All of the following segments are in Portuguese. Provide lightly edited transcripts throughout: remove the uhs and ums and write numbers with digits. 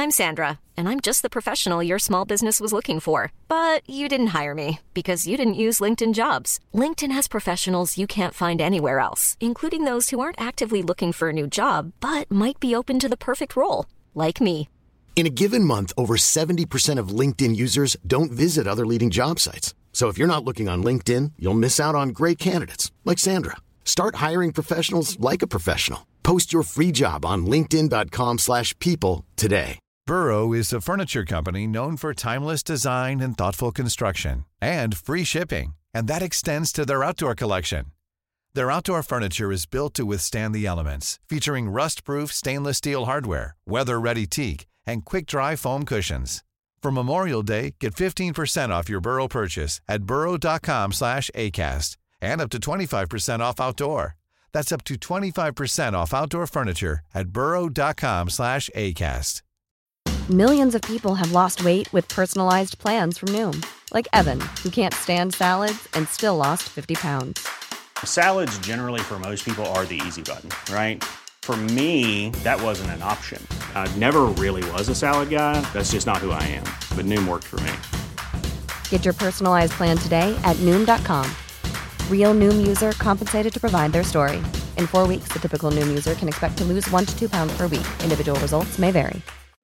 I'm Sandra, and I'm just the professional your small business was looking for. But you didn't hire me because you didn't use LinkedIn Jobs. LinkedIn has professionals you can't find anywhere else, including those who aren't actively looking for a new job, but might be open to the perfect role, like me. In a given month, over 70% of LinkedIn users don't visit other leading job sites. So if you're not looking on LinkedIn, you'll miss out on great candidates like Sandra. Start hiring professionals like a professional. Post your free job on linkedin.com/people today. Burrow is a furniture company known for timeless design and thoughtful construction and free shipping, and that extends to their outdoor collection. Their outdoor furniture is built to withstand the elements, featuring rust-proof stainless steel hardware, weather-ready teak, and quick-dry foam cushions. For Memorial Day, get 15% off your Burrow purchase at burrow.com/ACAST and up to 25% off outdoor. That's up to 25% off outdoor furniture at burrow.com/ACAST. Millions of people have lost weight with personalized plans from Noom. Like Evan, who can't stand salads and still lost 50 pounds. Salads generally for most people are the easy button, right? For me, that wasn't an option. I never really was a salad guy. That's just not who I am. But Noom worked for me. Get your personalized plan today at Noom.com. Real Noom user compensated to provide their story. In 4 weeks, the typical Noom user can expect to lose 1 to 2 pounds per week. Individual results may vary.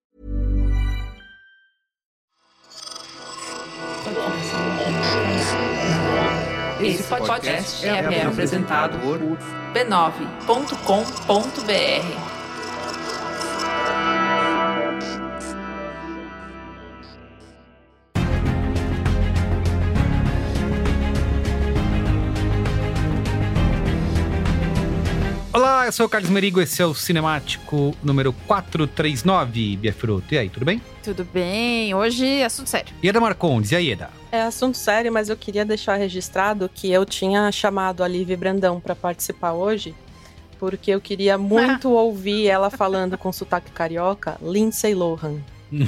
Esse podcast é apresentado por b9.com.br. Olá, eu sou o Carlos Merigo, esse é o Cinemático número 439, Bia Firoto. E aí, tudo bem? Tudo bem, hoje é assunto sério. Ieda Marcondes, e aí, Ieda? É assunto sério, mas eu queria deixar registrado que eu tinha chamado a Lívia Brandão para participar hoje, porque eu queria muito ouvir ela falando com sotaque carioca, Lindsay Lohan.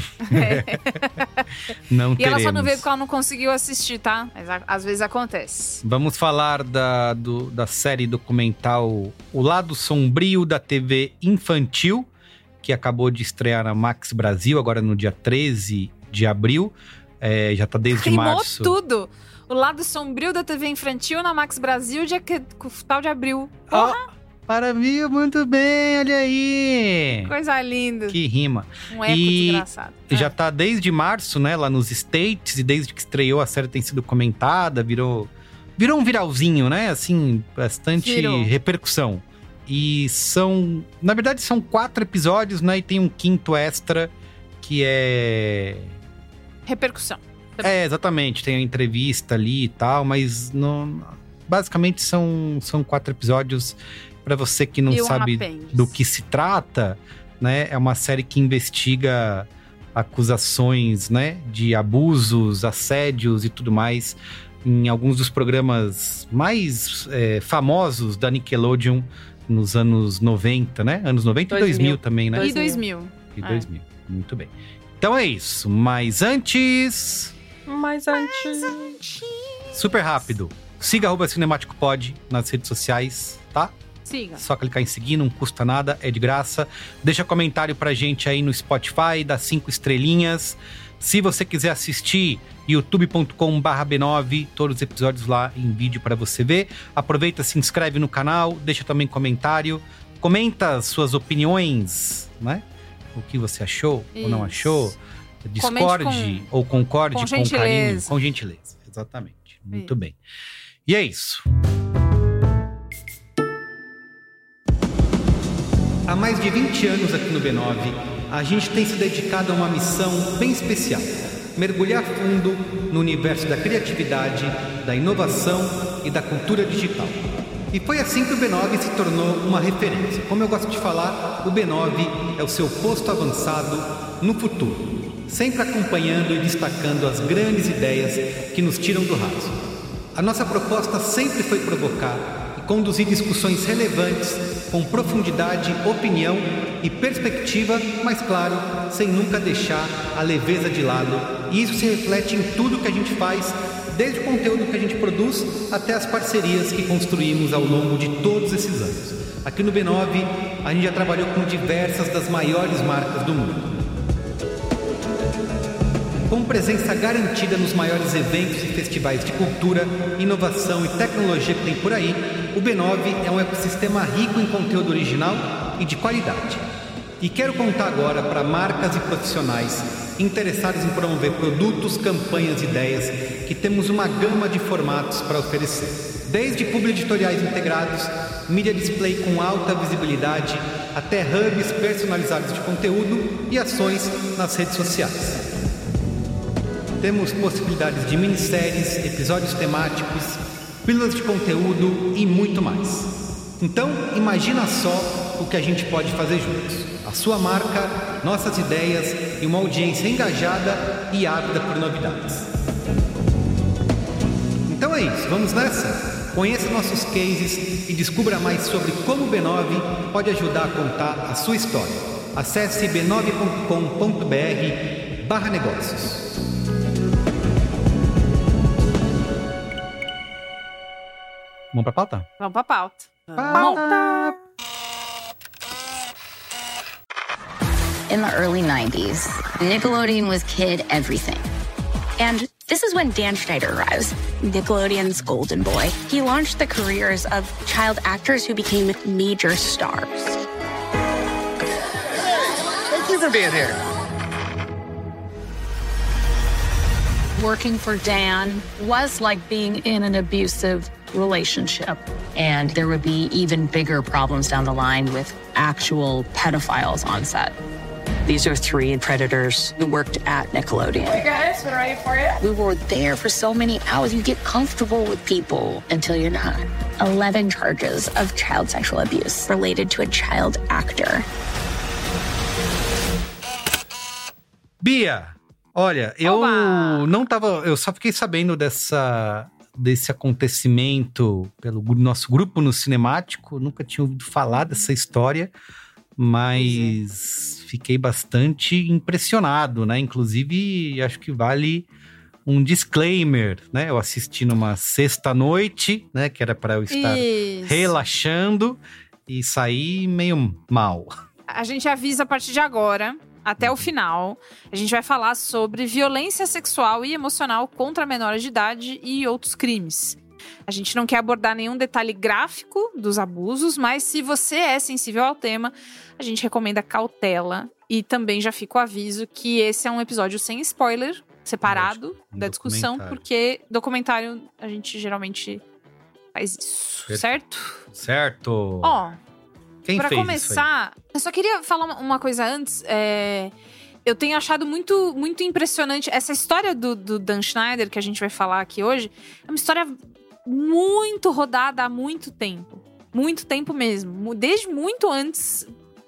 Não e teremos. ela só não veio porque ela não conseguiu assistir, tá? Mas às vezes acontece. Vamos falar da série documental O Lado Sombrio da TV Infantil, que acabou de estrear na Max Brasil, agora no dia 13 de abril. Já tá desde março. Tudo! O Lado Sombrio da TV Infantil na Max Brasil, dia tal de abril. Para mim, muito bem, olha aí! Coisa linda. Que rima. Um eco desgraçado. Já tá desde março, né, lá nos States, e desde que estreou a série tem sido comentada, virou um viralzinho, né, assim, bastante repercussão. E na verdade são 4 episódios, né, e tem um 5º extra, que é... repercussão. Exatamente, tem a entrevista ali e tal, mas basicamente são 4 episódios. Para você que não sabe do que se trata, né, é uma série que investiga acusações, né, de abusos, assédios e tudo mais em alguns dos programas mais famosos da Nickelodeon nos anos 90, né? Anos 90 e 2000 também, né? E 2000. E 2000, muito bem. Então é isso, mas antes... Super rápido. Siga @cinemáticopod nas redes sociais, tá? Siga. Só clicar em seguir, não custa nada, é de graça. Deixa comentário pra gente aí no Spotify, dá 5 estrelinhas. Se você quiser assistir, youtube.com/b9, todos os episódios lá em vídeo pra você ver. Aproveita, se inscreve no canal, deixa também comentário. Comenta Suas opiniões, né? O que você achou ou não achou. Discorde ou concorde com carinho. Com gentileza, exatamente. Muito bem. E é isso. Há mais de 20 anos aqui no B9, a gente tem se dedicado a uma missão bem especial: mergulhar fundo no universo da criatividade, da inovação e da cultura digital. E foi assim que o B9 se tornou uma referência. Como eu gosto de falar, o B9 é o seu posto avançado no futuro, sempre acompanhando e destacando as grandes ideias que nos tiram do raso. A nossa proposta sempre foi provocar e conduzir discussões relevantes com profundidade, opinião e perspectiva, mas claro, sem nunca deixar a leveza de lado. E isso se reflete em tudo que a gente faz, desde o conteúdo que a gente produz até as parcerias que construímos ao longo de todos esses anos. Aqui no B9, a gente já trabalhou com diversas das maiores marcas do mundo. presença garantida nos maiores eventos e festivais de cultura, inovação e tecnologia que tem por aí, o B9 é um ecossistema rico em conteúdo original e de qualidade. E quero contar agora para marcas e profissionais interessados em promover produtos, campanhas e ideias que temos uma gama de formatos para oferecer. Desde publi editoriais integrados, mídia display com alta visibilidade, até hubs personalizados de conteúdo e ações nas redes sociais. Temos possibilidades de minisséries, episódios temáticos, pílulas de conteúdo e muito mais. Então, imagina só o que a gente pode fazer juntos. A sua marca, nossas ideias e uma audiência engajada e ávida por novidades. Então é isso, vamos nessa? Conheça nossos cases e descubra mais sobre como o B9 pode ajudar a contar a sua história. Acesse b9.com.br/negócios. Vamos pra pauta? Vamos pra pauta. Pauta! In the early 90s, Nickelodeon was kid everything. And this is when Dan Schneider arrives, Nickelodeon's golden boy. He launched the careers of child actors who became major stars. Thank you for being here. Working for Dan was like being in an abusive relationship. And there would be even bigger problems down the line with actual pedophiles on set. These are 3 predators who worked at Nickelodeon. Hey guys, we're ready for it. We were there for so many hours. You get comfortable with people until you're not. 11 charges of child sexual abuse related to a child actor. Bia, olha, eu não tava... Eu só fiquei sabendo desse acontecimento pelo nosso grupo no Cinemático. Nunca tinha ouvido falar dessa história, mas fiquei bastante impressionado, né? Inclusive, acho que vale um disclaimer, né? Eu assisti numa sexta-noite, né? Que era para eu estar relaxando e saí meio mal. A gente avisa a partir de agora, até o final, a gente vai falar sobre violência sexual e emocional contra menores de idade e outros crimes. A gente não quer abordar nenhum detalhe gráfico dos abusos, mas se você é sensível ao tema, a gente recomenda cautela. E também já fica o aviso que esse é um episódio sem spoiler, separado da discussão, porque documentário a gente geralmente faz isso, certo? Certo. Ó, quem pra fez começar, eu só queria falar uma coisa antes. Eu tenho achado muito, muito impressionante essa história do Dan Schneider, que a gente vai falar aqui hoje. É uma história muito rodada há muito tempo. Muito tempo mesmo. Desde muito antes.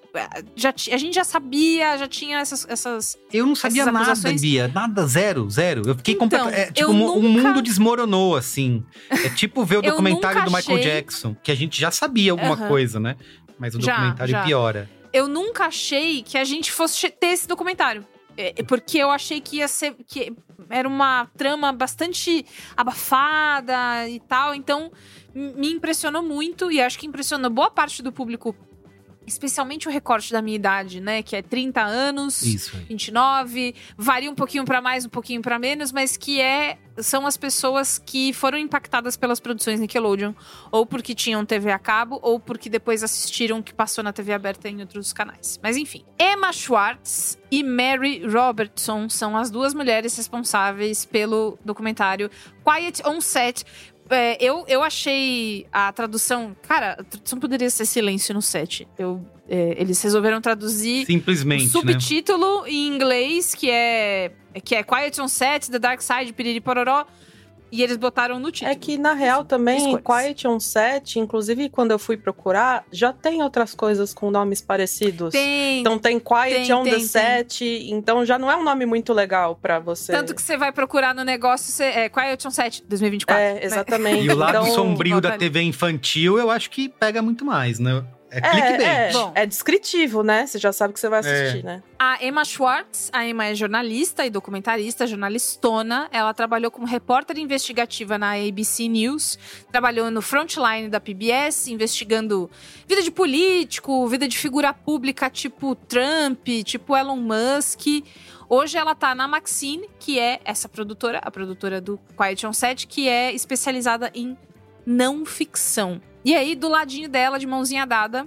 A gente já sabia, já tinha essas eu não sabia nada, acusações. Bia. Nada, zero. Eu fiquei Então, completamente... o mundo desmoronou, assim. É tipo ver o documentário do Michael Jackson, que a gente já sabia alguma coisa, né? Mas o documentário piora. Eu nunca achei que a gente fosse ter esse documentário. Porque eu achei que ia ser... que era uma trama bastante abafada e tal. Então, me impressionou muito. E acho que impressionou boa parte do público. Especialmente o recorte da minha idade, né? Que é 30 anos, isso, 29. Varia um pouquinho pra mais, um pouquinho pra menos. Mas que são as pessoas que foram impactadas pelas produções Nickelodeon. Ou porque tinham TV a cabo, ou porque depois assistiram o que passou na TV aberta em outros canais. Mas enfim. Emma Schwartz e Mary Robertson são as 2 mulheres responsáveis pelo documentário Quiet on Set. Eu achei a tradução... Cara, a tradução poderia ser Silêncio no Set. Eles resolveram traduzir simplesmente, o subtítulo em inglês, que é Quiet on Set, The Dark Side, Piriri Pororó. E eles botaram no título. É que, na real, também, Quiet on Set, inclusive, quando eu fui procurar, já tem outras coisas com nomes parecidos. Tem. Então tem Quiet on the Set, então já não é um nome muito legal pra você. Tanto que você vai procurar no negócio, Quiet on Set 2024. Exatamente. E o lado sombrio da TV infantil, eu acho que pega muito mais, né? É clickbait. É descritivo, né? Você já sabe que você vai assistir, né? A Emma Schwartz, a Emma é jornalista e documentarista, jornalistona. Ela trabalhou como repórter investigativa na ABC News, trabalhou no Frontline da PBS, investigando vida de político, vida de figura pública tipo Trump, tipo Elon Musk. Hoje ela tá na Maxine, que é essa produtora, a produtora do Quiet on Set, que é especializada em não ficção. E aí, do ladinho dela, de mãozinha dada,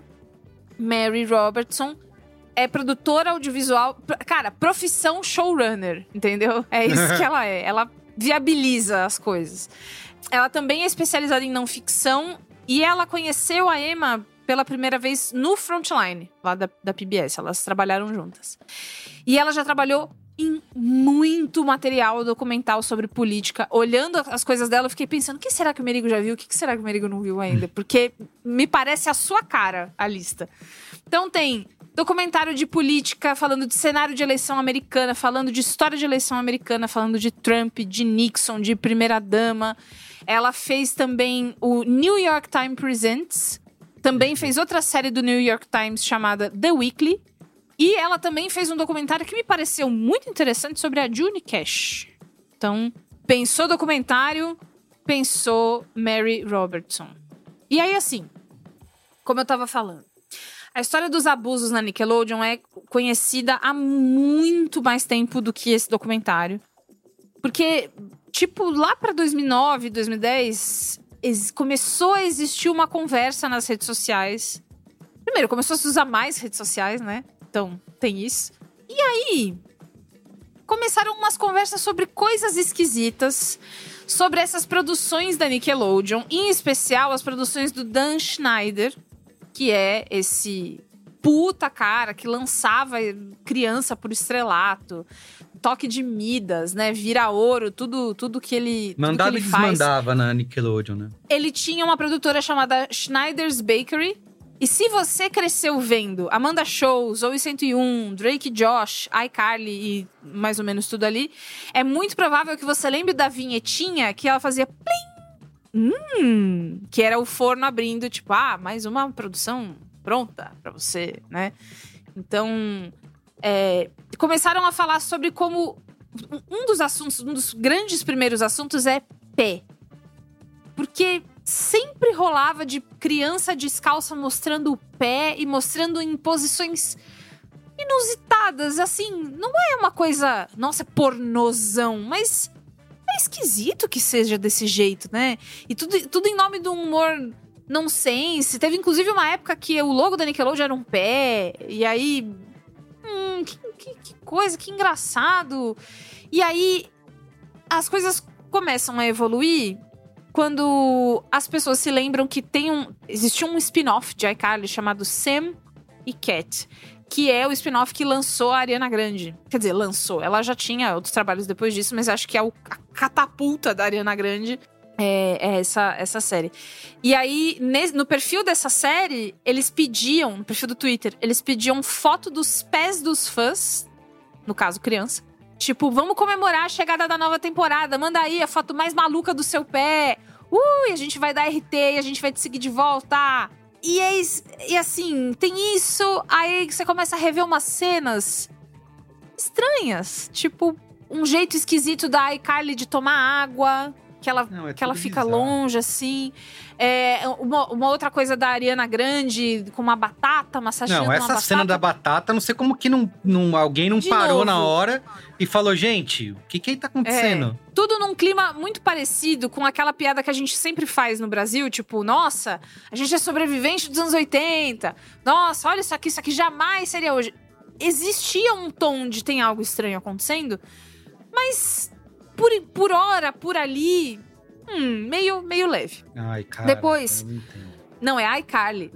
Mary Robertson é produtora audiovisual. Cara, profissão showrunner, entendeu? É isso que ela é. Ela viabiliza as coisas. Ela também é especializada em não ficção. E ela conheceu a Emma pela primeira vez no Frontline, lá da PBS. Elas trabalharam juntas. E ela já trabalhou em muito material documental sobre política. Olhando as coisas dela, eu fiquei pensando, o que será que o Merigo já viu? O que será que o Merigo não viu ainda? Porque me parece a sua cara, a lista. Então tem documentário de política, falando de cenário de eleição americana, falando de história de eleição americana, falando de Trump, de Nixon, de primeira-dama. Ela fez também o New York Times Presents. Também fez outra série do New York Times chamada The Weekly. E ela também fez um documentário que me pareceu muito interessante sobre a Johnny Cash. Então, pensou documentário, pensou Mary Robertson. E aí, assim, como eu tava falando, a história dos abusos na Nickelodeon é conhecida há muito mais tempo do que esse documentário. Porque, tipo, lá pra 2009, 2010, começou a existir uma conversa nas redes sociais. Primeiro, começou a se usar mais redes sociais, né? Então, tem isso. E aí, começaram umas conversas sobre coisas esquisitas, sobre essas produções da Nickelodeon, em especial as produções do Dan Schneider, que é esse puta cara que lançava criança por estrelato, Toque de Midas, né, Vira Ouro, tudo que ele mandava tudo que ele e faz. desmandava na Nickelodeon, né? Ele tinha uma produtora chamada Schneider's Bakery. E se você cresceu vendo Amanda Show, Zoey 101, Drake e Josh, iCarly e mais ou menos tudo ali, é muito provável que você lembre da vinhetinha que ela fazia plim! Que era o forno abrindo, tipo, mais uma produção pronta pra você, né? Então, começaram a falar sobre como um dos grandes primeiros assuntos é pé. Porque sempre rolava de criança descalça mostrando o pé e mostrando em posições inusitadas. Assim, não é uma coisa, nossa, pornozão, mas é esquisito que seja desse jeito, né? E tudo em nome do humor nonsense. Teve inclusive uma época que o logo da Nickelodeon era um pé. E aí, que coisa, que engraçado. E aí, as coisas começam a evoluir quando as pessoas se lembram que existia um spin-off de iCarly chamado Sam e Cat, que é o spin-off que lançou a Ariana Grande. Quer dizer, lançou. Ela já tinha outros trabalhos depois disso, mas acho que a catapulta da Ariana Grande é essa série. E aí, no perfil dessa série, eles pediam, no perfil do Twitter, eles pediam foto dos pés dos fãs, no caso, criança. Tipo, vamos comemorar a chegada da nova temporada. Manda aí a foto mais maluca do seu pé. A gente vai dar RT e a gente vai te seguir de volta. E assim, tem isso. Aí você começa a rever umas cenas estranhas. Tipo, um jeito esquisito da iCarly de tomar água. Que ela fica longe, assim. Uma outra coisa da Ariana Grande, com uma batata, massageando uma batata. Não, essa cena da batata, não sei como que alguém não parou na hora e falou, gente, o que tá acontecendo? Tudo num clima muito parecido com aquela piada que a gente sempre faz no Brasil, tipo, nossa, a gente é sobrevivente dos anos 80. Nossa, olha isso aqui jamais seria hoje. Existia um tom de tem algo estranho acontecendo, mas por hora, por ali, meio leve. Ai, cara, depois, eu não entendo. Não, é iCarly.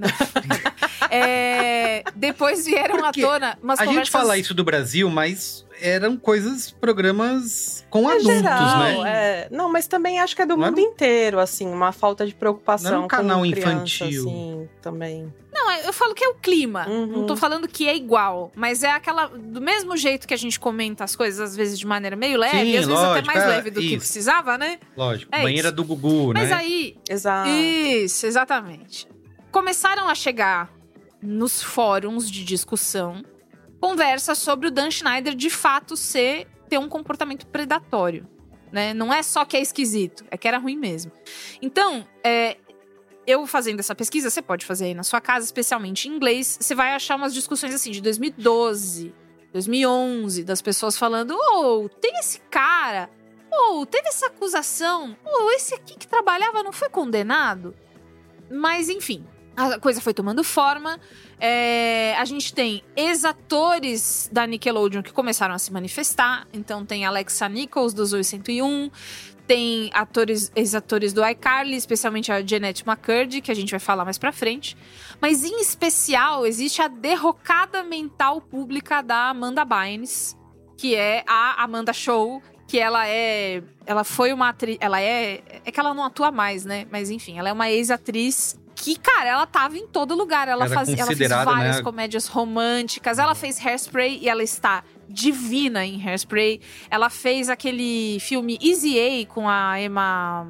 Depois vieram à tona umas conversas... A gente fala isso do Brasil, mas eram programas com adultos, geral, né? Não, mas também acho que é do mundo inteiro, assim, uma falta de preocupação. Não é um canal com criança, infantil. Assim, também. Não, eu falo que é o clima. Não tô falando que é igual. Mas é aquela... Do mesmo jeito que a gente comenta as coisas, às vezes, de maneira meio leve. Sim, às vezes lógico, até mais leve do que precisava, né? Lógico, banheira do Gugu, né? Mas aí... Exato. Isso, exatamente. Começaram a chegar nos fóruns de discussão, conversa sobre o Dan Schneider de fato ter um comportamento predatório, né? Não é só que é esquisito, é que era ruim mesmo. Então, eu fazendo essa pesquisa, você pode fazer aí na sua casa, especialmente em inglês, você vai achar umas discussões assim de 2012, 2011, das pessoas falando, tem esse cara, teve essa acusação, esse aqui que trabalhava não foi condenado? Mas, enfim, a coisa foi tomando forma. A gente tem ex-atores da Nickelodeon que começaram a se manifestar. Então tem Alexa Nichols, do Zoey 101. Tem ex-atores do iCarly, especialmente a Jeanette McCurdy, que a gente vai falar mais pra frente. Mas, em especial, existe a derrocada mental pública da Amanda Bynes, que é a Amanda Show, que ela foi uma atriz... É que ela não atua mais, né? Mas, enfim, ela é uma ex-atriz que, cara, ela tava em todo lugar. Ela fez várias comédias românticas. Ela fez Hairspray e ela está divina em Hairspray. Ela fez aquele filme Easy A com a Emma...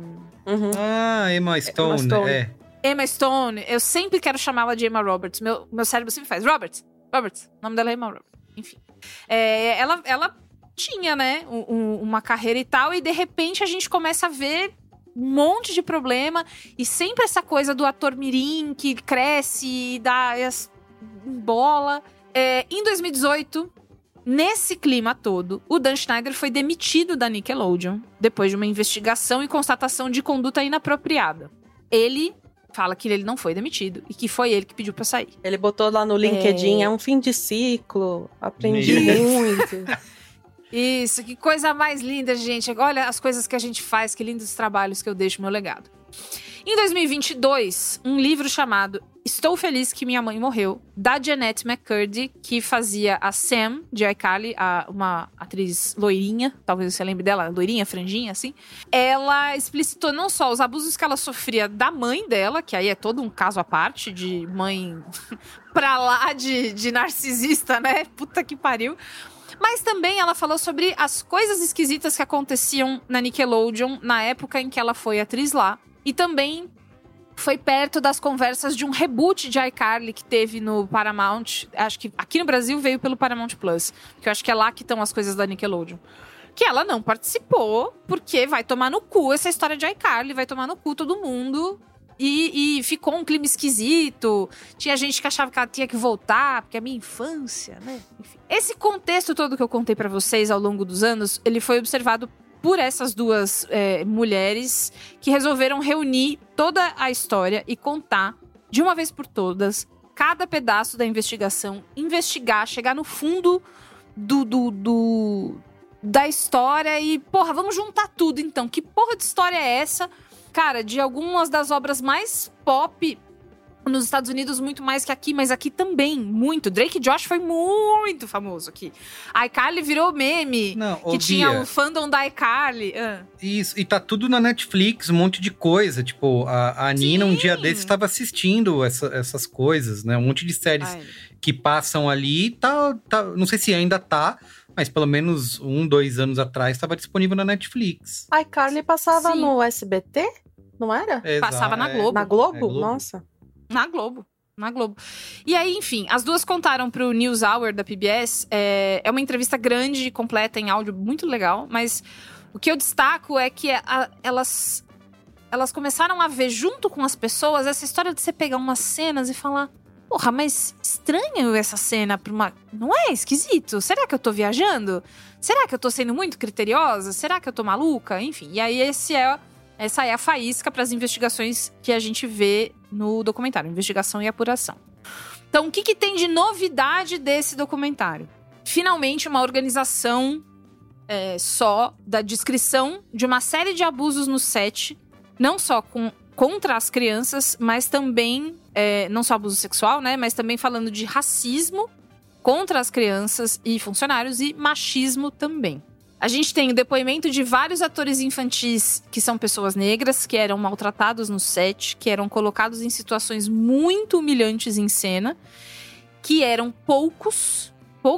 Emma Stone. Emma Stone. Eu sempre quero chamá-la de Emma Roberts. Meu cérebro sempre faz. Roberts. O nome dela é Emma Roberts. Enfim. Ela tinha, né, uma carreira e tal. E, de repente, a gente começa a ver um monte de problema. E sempre essa coisa do ator mirim que cresce e dá bola. Em 2018... Nesse clima todo, o Dan Schneider foi demitido da Nickelodeon depois de uma investigação e constatação de conduta inapropriada. Ele fala que ele não foi demitido e que foi ele que pediu pra sair. Ele botou lá no LinkedIn, é um fim de ciclo, aprendi muito. Isso, que coisa mais linda, gente. Olha as coisas que a gente faz, que lindos trabalhos que eu deixo no meu legado. Em 2022, um livro chamado Estou Feliz Que Minha Mãe Morreu, da Jeanette McCurdy, que fazia a Sam, de iCarly, uma atriz loirinha, talvez você lembre dela, loirinha, franjinha, assim. Ela explicitou não só os abusos que ela sofria da mãe dela, que aí é todo um caso à parte, de mãe pra lá de narcisista, né? Puta que pariu. Mas também ela falou sobre as coisas esquisitas que aconteciam na Nickelodeon na época em que ela foi atriz lá. E também foi perto das conversas de um reboot de iCarly que teve no Paramount. Acho que aqui no Brasil veio pelo Paramount Plus, que eu acho que é lá que estão as coisas da Nickelodeon. Que ela não participou, porque vai tomar no cu essa história de iCarly, vai tomar no cu todo mundo. E ficou um clima esquisito. Tinha gente que achava que ela tinha que voltar, porque é a minha infância, né? Enfim. Esse contexto todo que eu contei pra vocês ao longo dos anos, ele foi observado por essas duas mulheres que resolveram reunir toda a história e contar, de uma vez por todas, cada pedaço da investigação, investigar, chegar no fundo da história e, porra, vamos juntar tudo então. Que porra de história é essa? Cara, de algumas das obras mais pop nos Estados Unidos, muito mais que aqui, mas aqui também, muito. Drake e Josh foi muito famoso aqui. A iCarly virou meme, que tinha o fandom da iCarly. Isso, e tá tudo na Netflix, um monte de coisa. Tipo, a Nina, um dia desses, estava assistindo essas coisas, né? Um monte de séries que passam ali. Tá, não sei se ainda tá, mas pelo menos 1-2 anos atrás estava disponível na Netflix. A iCarly passava no SBT? Não era? Passava na Globo. Na Globo? Nossa. Na Globo. E aí, enfim, as duas contaram pro NewsHour da PBS. É uma entrevista grande e completa em áudio, muito legal. Mas o que eu destaco é que elas começaram a ver junto com as pessoas essa história de você pegar umas cenas e falar: porra, mas estranho essa cena pra uma... Não é esquisito? Será que eu tô viajando? Será que eu tô sendo muito criteriosa? Será que eu tô maluca? Enfim, e aí essa é a faísca para as investigações que a gente vê no documentário. Investigação e apuração. Então, o que tem de novidade desse documentário? Finalmente, uma organização só da descrição de uma série de abusos no set. Não só contra as crianças, mas também... não só abuso sexual, né? Mas também falando de racismo contra as crianças e funcionários. E machismo também. A gente tem o depoimento de vários atores infantis que são pessoas negras, que eram maltratados no set, que eram colocados em situações muito humilhantes em cena, que eram poucas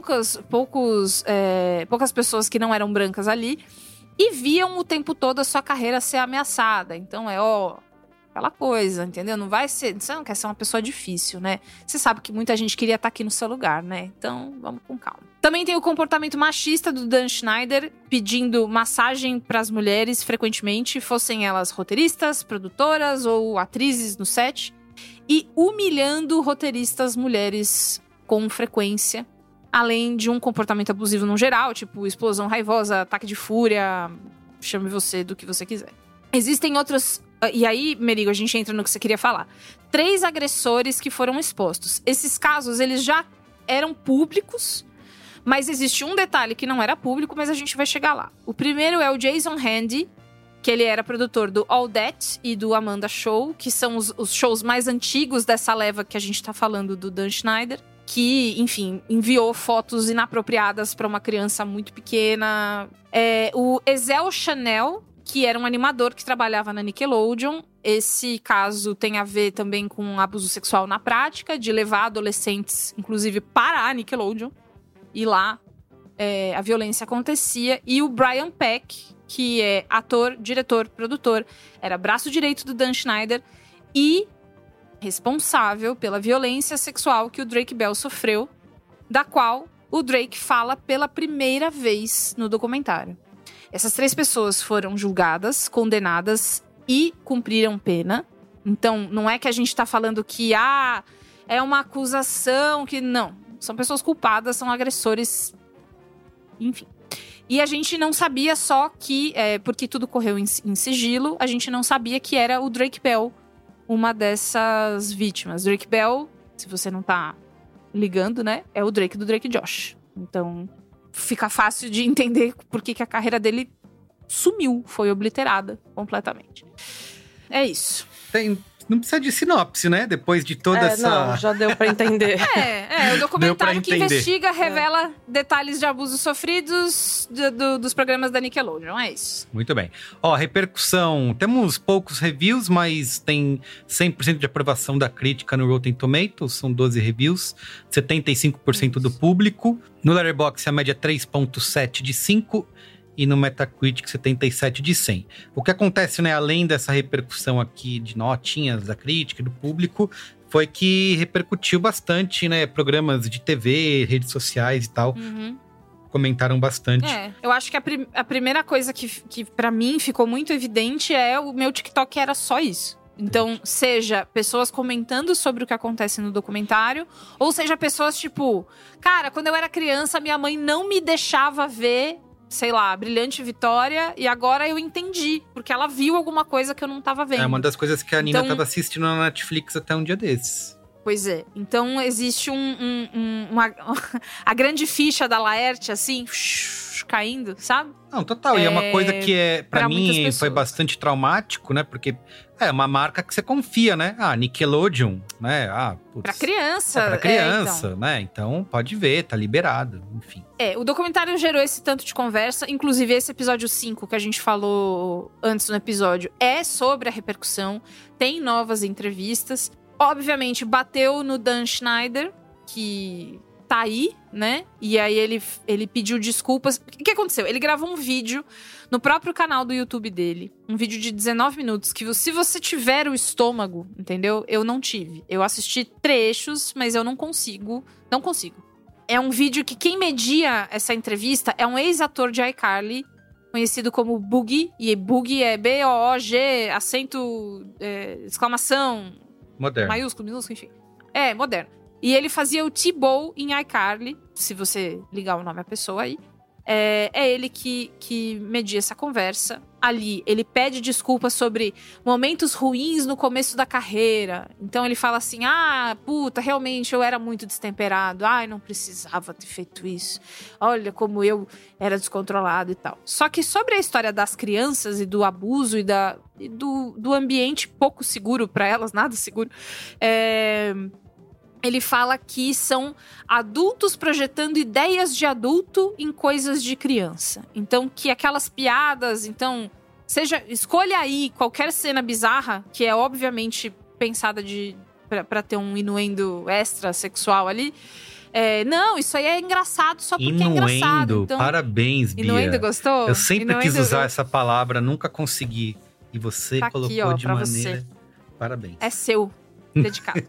pessoas que não eram brancas ali, e viam o tempo todo a sua carreira ser ameaçada. Então Aquela coisa, entendeu? Não vai ser... Você não quer ser uma pessoa difícil, né? Você sabe que muita gente queria estar aqui no seu lugar, né? Então, vamos com calma. Também tem o comportamento machista do Dan Schneider, pedindo massagem pras mulheres frequentemente, fossem elas roteiristas, produtoras ou atrizes no set. E humilhando roteiristas mulheres com frequência. Além de um comportamento abusivo no geral, tipo explosão raivosa, ataque de fúria, chame você do que você quiser. Existem outros... E aí, Merigo, a gente entra no que você queria falar. 3 agressores que foram expostos. Esses casos, eles já eram públicos, mas existe um detalhe que não era público, mas a gente vai chegar lá. O primeiro é o Jason Handy, que ele era produtor do All That e do Amanda Show, que são os shows mais antigos dessa leva que a gente tá falando do Dan Schneider, que, enfim, enviou fotos inapropriadas para uma criança muito pequena. O Ezel Chanel, que era um animador que trabalhava na Nickelodeon. Esse caso tem a ver também com abuso sexual na prática, de levar adolescentes, inclusive, para a Nickelodeon. E lá a violência acontecia. E o Brian Peck, que é ator, diretor, produtor, era braço direito do Dan Schneider e responsável pela violência sexual que o Drake Bell sofreu, da qual o Drake fala pela primeira vez no documentário. Essas 3 pessoas foram julgadas, condenadas e cumpriram pena. Então, não é que a gente tá falando que é uma acusação, que não. São pessoas culpadas, são agressores, enfim. E a gente não sabia só que, porque tudo correu em sigilo, a gente não sabia que era o Drake Bell uma dessas vítimas. Drake Bell, se você não tá ligando, né, é o Drake do Drake Josh. Então, fica fácil de entender por que a carreira dele sumiu, foi obliterada completamente. É isso. Não precisa de sinopse, né? Depois de toda essa... Não, já deu pra entender. O documentário que investiga revela detalhes de abusos sofridos dos programas da Nickelodeon, é isso. Muito bem. Repercussão. Temos poucos reviews, mas tem 100% de aprovação da crítica no Rotten Tomatoes. São 12 reviews, 75% do público. No Letterboxd, a média é 3,7 de 5. E no Metacritic, 77 de 100. O que acontece, né, além dessa repercussão aqui de notinhas da crítica e do público, foi que repercutiu bastante, né, programas de TV, redes sociais e tal. Comentaram bastante. Eu acho que a primeira coisa que pra mim ficou muito evidente é o meu TikTok era só isso. Então, seja pessoas comentando sobre o que acontece no documentário, ou seja pessoas tipo, cara, quando eu era criança, minha mãe não me deixava ver, sei lá, Brilhante Vitória, e agora eu entendi, porque ela viu alguma coisa que eu não tava vendo. É uma das coisas que a Nina tava assistindo na Netflix até um dia desses. Pois é. Então, existe a grande ficha da Laerte, assim, caindo, sabe? Não, total. E é uma coisa que, pra mim, foi bastante traumático, né? Porque é uma marca que você confia, né? Nickelodeon, né? Putz, pra criança. Pra criança, né? Então, pode ver, tá liberado, enfim. O documentário gerou esse tanto de conversa. Inclusive, esse episódio 5 que a gente falou antes no episódio é sobre a repercussão. Tem novas entrevistas. Obviamente, bateu no Dan Schneider, que tá aí, né? E aí ele pediu desculpas. O que aconteceu? Ele gravou um vídeo no próprio canal do YouTube dele. Um vídeo de 19 minutos, que se você tiver o estômago, entendeu? Eu não tive. Eu assisti trechos, mas eu não consigo. Não consigo. É um vídeo que quem media essa entrevista é um ex-ator de iCarly, conhecido como Boogie. E Boogie é B-O-O-G, acento, exclamação... Moderno. Maiúsculo, minúsculo, enfim. Moderno. E ele fazia o T-Bow em iCarly, se você ligar o nome à pessoa aí. É ele que media essa conversa. Ali, ele pede desculpas sobre momentos ruins no começo da carreira. Então ele fala assim, puta, realmente eu era muito destemperado. Não precisava ter feito isso. Olha como eu era descontrolado e tal. Só que sobre a história das crianças e do abuso e do ambiente pouco seguro para elas, nada seguro, ele fala que são adultos projetando ideias de adulto em coisas de criança. Então, que aquelas piadas, escolha aí qualquer cena bizarra, que é obviamente pensada pra ter um inuendo extra sexual ali. Não, isso aí é engraçado só porque é engraçado. Então, parabéns, Bia. Inuendo, gostou? Eu sempre quis usar essa palavra, nunca consegui. E você tá colocou aqui, de maneira... Parabéns. É seu. Dedicado.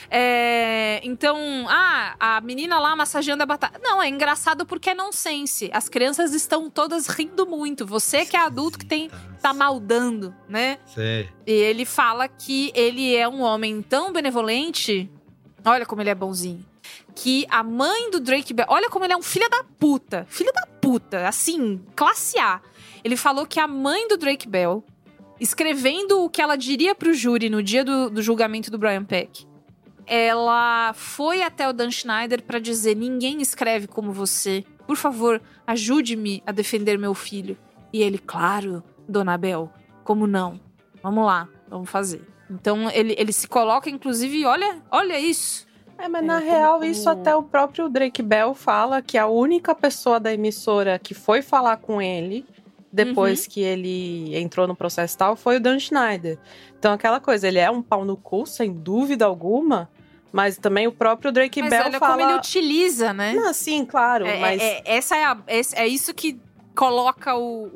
Então, a menina lá massageando a batata. Não, é engraçado porque é nonsense. As crianças estão todas rindo muito. Você que é adulto que tá maldando, né? Sim. E ele fala que ele é um homem tão benevolente. Olha como ele é bonzinho. Que a mãe do Drake Bell... Olha como ele é um filho da puta. Filho da puta. Assim, classe A. Ele falou que a mãe do Drake Bell... escrevendo o que ela diria pro júri no dia do julgamento do Brian Peck. Ela foi até o Dan Schneider pra dizer: ninguém escreve como você. Por favor, ajude-me a defender meu filho. E ele: claro, Dona Bell, como não? Vamos lá, vamos fazer. Então ele se coloca, inclusive, olha isso. Mas na real, isso até o próprio Drake Bell fala, que a única pessoa da emissora que foi falar com ele... depois que ele entrou no processo e tal, foi o Dan Schneider. Então, aquela coisa, ele é um pau no cu, sem dúvida alguma, mas também o próprio Drake Bell olha fala... como ele utiliza, né? Não, sim, claro, mas... É isso que coloca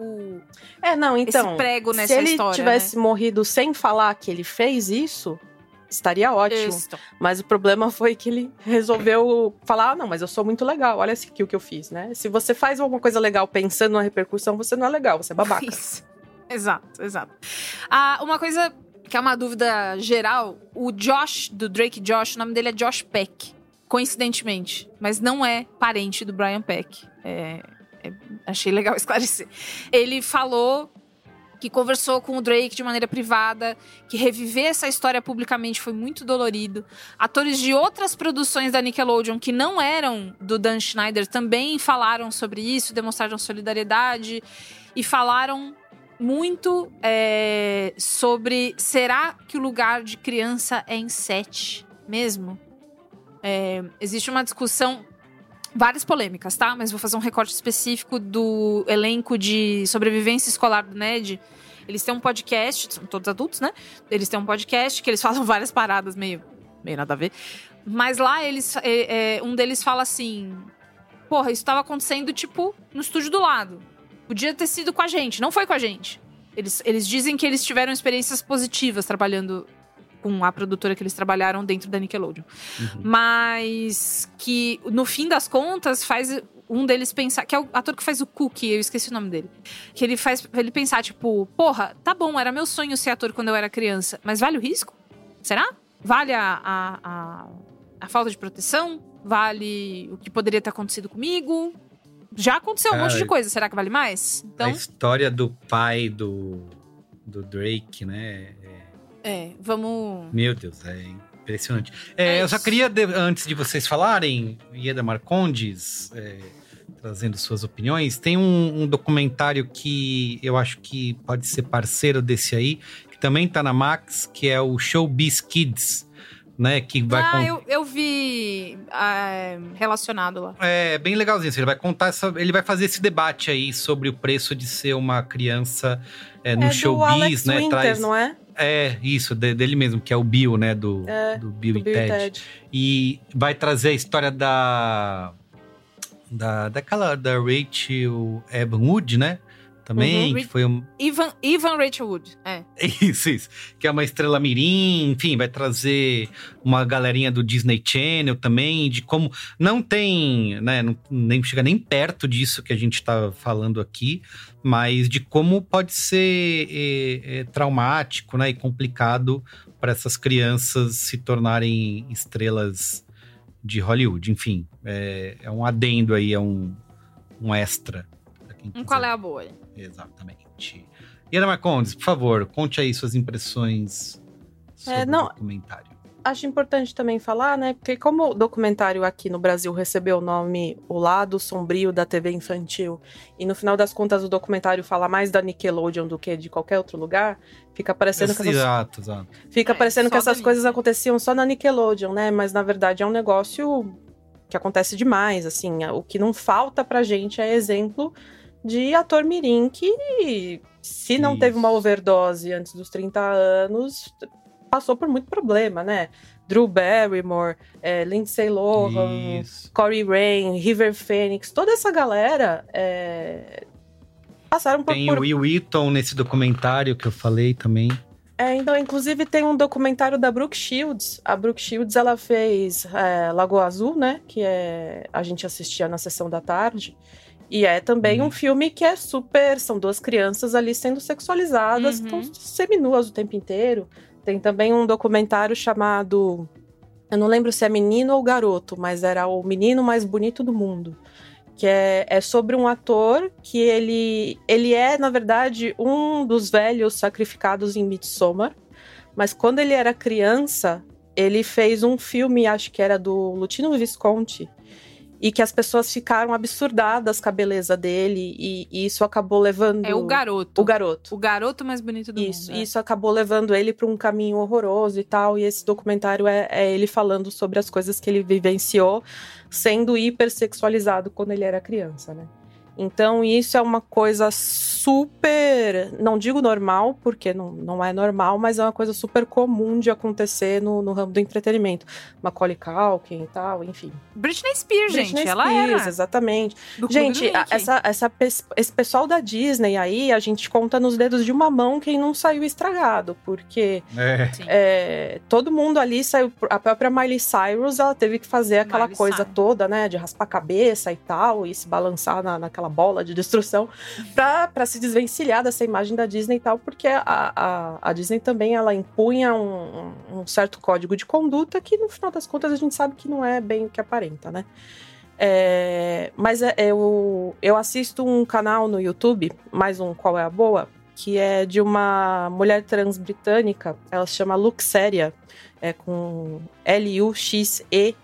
então, esse prego nessa história, se ele tivesse morrido sem falar que ele fez isso... estaria ótimo. Isso. Mas o problema foi que ele resolveu falar: não, mas eu sou muito legal, olha aqui o que eu fiz, né? Se você faz alguma coisa legal pensando na repercussão, você não é legal, você é babaca. Isso. Exato. Uma coisa que é uma dúvida geral, o Josh, do Drake Josh, o nome dele é Josh Peck, coincidentemente, mas não é parente do Brian Peck. Achei legal esclarecer. Ele falou que conversou com o Drake de maneira privada, que reviver essa história publicamente foi muito dolorido. Atores de outras produções da Nickelodeon que não eram do Dan Schneider também falaram sobre isso, demonstraram solidariedade e falaram muito sobre: será que o lugar de criança é em set mesmo? Existe uma discussão, várias polêmicas, tá? Mas vou fazer um recorte específico do elenco de sobrevivência escolar do NED. Eles têm um podcast, são todos adultos, né? Eles têm um podcast que eles falam várias paradas meio nada a ver. Mas lá, um deles fala assim: porra, isso tava acontecendo, tipo, no estúdio do lado. Podia ter sido com a gente, não foi com a gente. Eles dizem que eles tiveram experiências positivas trabalhando com a produtora que eles trabalharam dentro da Nickelodeon. Mas que, no fim das contas, faz um deles pensar... Que é o ator que faz o Cookie, eu esqueci o nome dele. Que ele faz ele pensar, tipo... Porra, tá bom, era meu sonho ser ator quando eu era criança. Mas vale o risco? Será? Vale a falta de proteção? Vale o que poderia ter acontecido comigo? Já aconteceu um monte de coisa. Será que vale mais? Então... A história do pai do Drake, né? Vamos... Meu Deus, é impressionante. Eu só queria, antes de vocês falarem, Ieda Marcondes, trazendo suas opiniões, tem um documentário que eu acho que pode ser parceiro desse aí, que também tá na Max, que é o Showbiz Kids, né? Que vai eu vi relacionado lá. É bem legalzinho. Ele vai contar ele vai fazer esse debate aí sobre o preço de ser uma criança no showbiz, Alex né? Winter, não é? Isso, dele mesmo, que é o Bill, né? Do Bill e Ted. E vai trazer a história da Rachel Evan-Wood, né? Também, que foi Evan Rachel Wood, Isso. Que é uma estrela mirim, enfim, vai trazer uma galerinha do Disney Channel também, de como não tem, né, nem chega nem perto disso que a gente tá falando aqui, mas de como pode ser traumático, né, e complicado para essas crianças se tornarem estrelas de Hollywood. Enfim, é um adendo aí, é um extra. Qual é a boa? Exatamente. Ieda Marcondes, por favor, conte aí suas impressões sobre o documentário. Acho importante também falar, né, porque como o documentário aqui no Brasil recebeu o nome O Lado Sombrio da TV Infantil, e no final das contas o documentário fala mais da Nickelodeon do que de qualquer outro lugar, fica parecendo que Exato. Fica parecendo que essas coisas aconteciam só na Nickelodeon, né, mas na verdade é um negócio que acontece demais, assim, o que não falta pra gente é exemplo de ator mirim que, se não teve uma overdose antes dos 30 anos, passou por muito problema, né? Drew Barrymore, Lindsay Lohan, Corey Rain, River Phoenix, toda essa galera passaram por... Tem o Will Wheaton nesse documentário que eu falei também. Então, inclusive tem um documentário da Brooke Shields. A Brooke Shields, ela fez Lagoa Azul, né? Que a gente assistia na sessão da tarde. E é também um filme que é super... São 2 crianças ali sendo sexualizadas, estão seminuas o tempo inteiro. Tem também um documentário chamado... Eu não lembro se é Menino ou Garoto, mas era O Menino Mais Bonito do Mundo. Que é sobre um ator que ele é, na verdade, um dos velhos sacrificados em Midsommar. Mas quando ele era criança, ele fez um filme, acho que era do Luchino Visconti, e que as pessoas ficaram absurdadas com a beleza dele, e isso acabou levando... É o Garoto. O Garoto. O Garoto Mais Bonito do Mundo. Isso acabou levando ele para um caminho horroroso e tal, e esse documentário é ele falando sobre as coisas que ele vivenciou, sendo hipersexualizado quando ele era criança, né? Então isso é uma coisa super, não digo normal, porque não é normal, mas é uma coisa super comum de acontecer no ramo do entretenimento. Macaulay Culkin e tal, enfim. Britney Spears, gente, ela Spears, era. Exatamente. Gente, esse pessoal da Disney aí, a gente conta nos dedos de uma mão quem não saiu estragado, porque todo mundo ali saiu, a própria Miley Cyrus, ela teve que fazer aquela coisa toda, né, de raspar a cabeça e tal, e se balançar naquela bola de destruição, pra se desvencilhar dessa imagem da Disney e tal, porque a Disney também, ela impunha um certo código de conduta que, no final das contas, a gente sabe que não é bem o que aparenta, né? Mas eu assisto um canal no YouTube, mais um Qual é a Boa, que é de uma mulher trans britânica, ela se chama Luxeria, com Luxeria,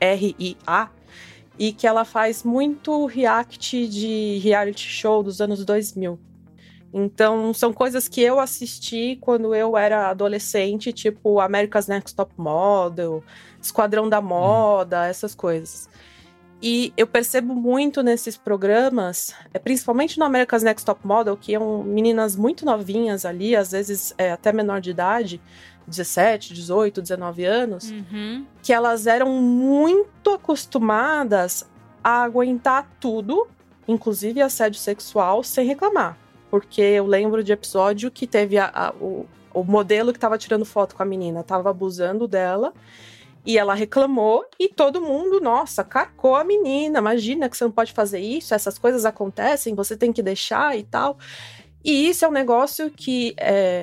e que ela faz muito react de reality show dos anos 2000. Então, são coisas que eu assisti quando eu era adolescente, tipo America's Next Top Model, Esquadrão da Moda, essas coisas. E eu percebo muito nesses programas, principalmente no America's Next Top Model, que são meninas muito novinhas ali, às vezes até menor de idade, 17, 18, 19 anos, que elas eram muito acostumadas a aguentar tudo, inclusive assédio sexual, sem reclamar. Porque eu lembro de episódio que teve o modelo que estava tirando foto com a menina, estava abusando dela, e ela reclamou, e todo mundo, nossa, carcou a menina, imagina que você não pode fazer isso, essas coisas acontecem, você tem que deixar e tal. E isso é um negócio que...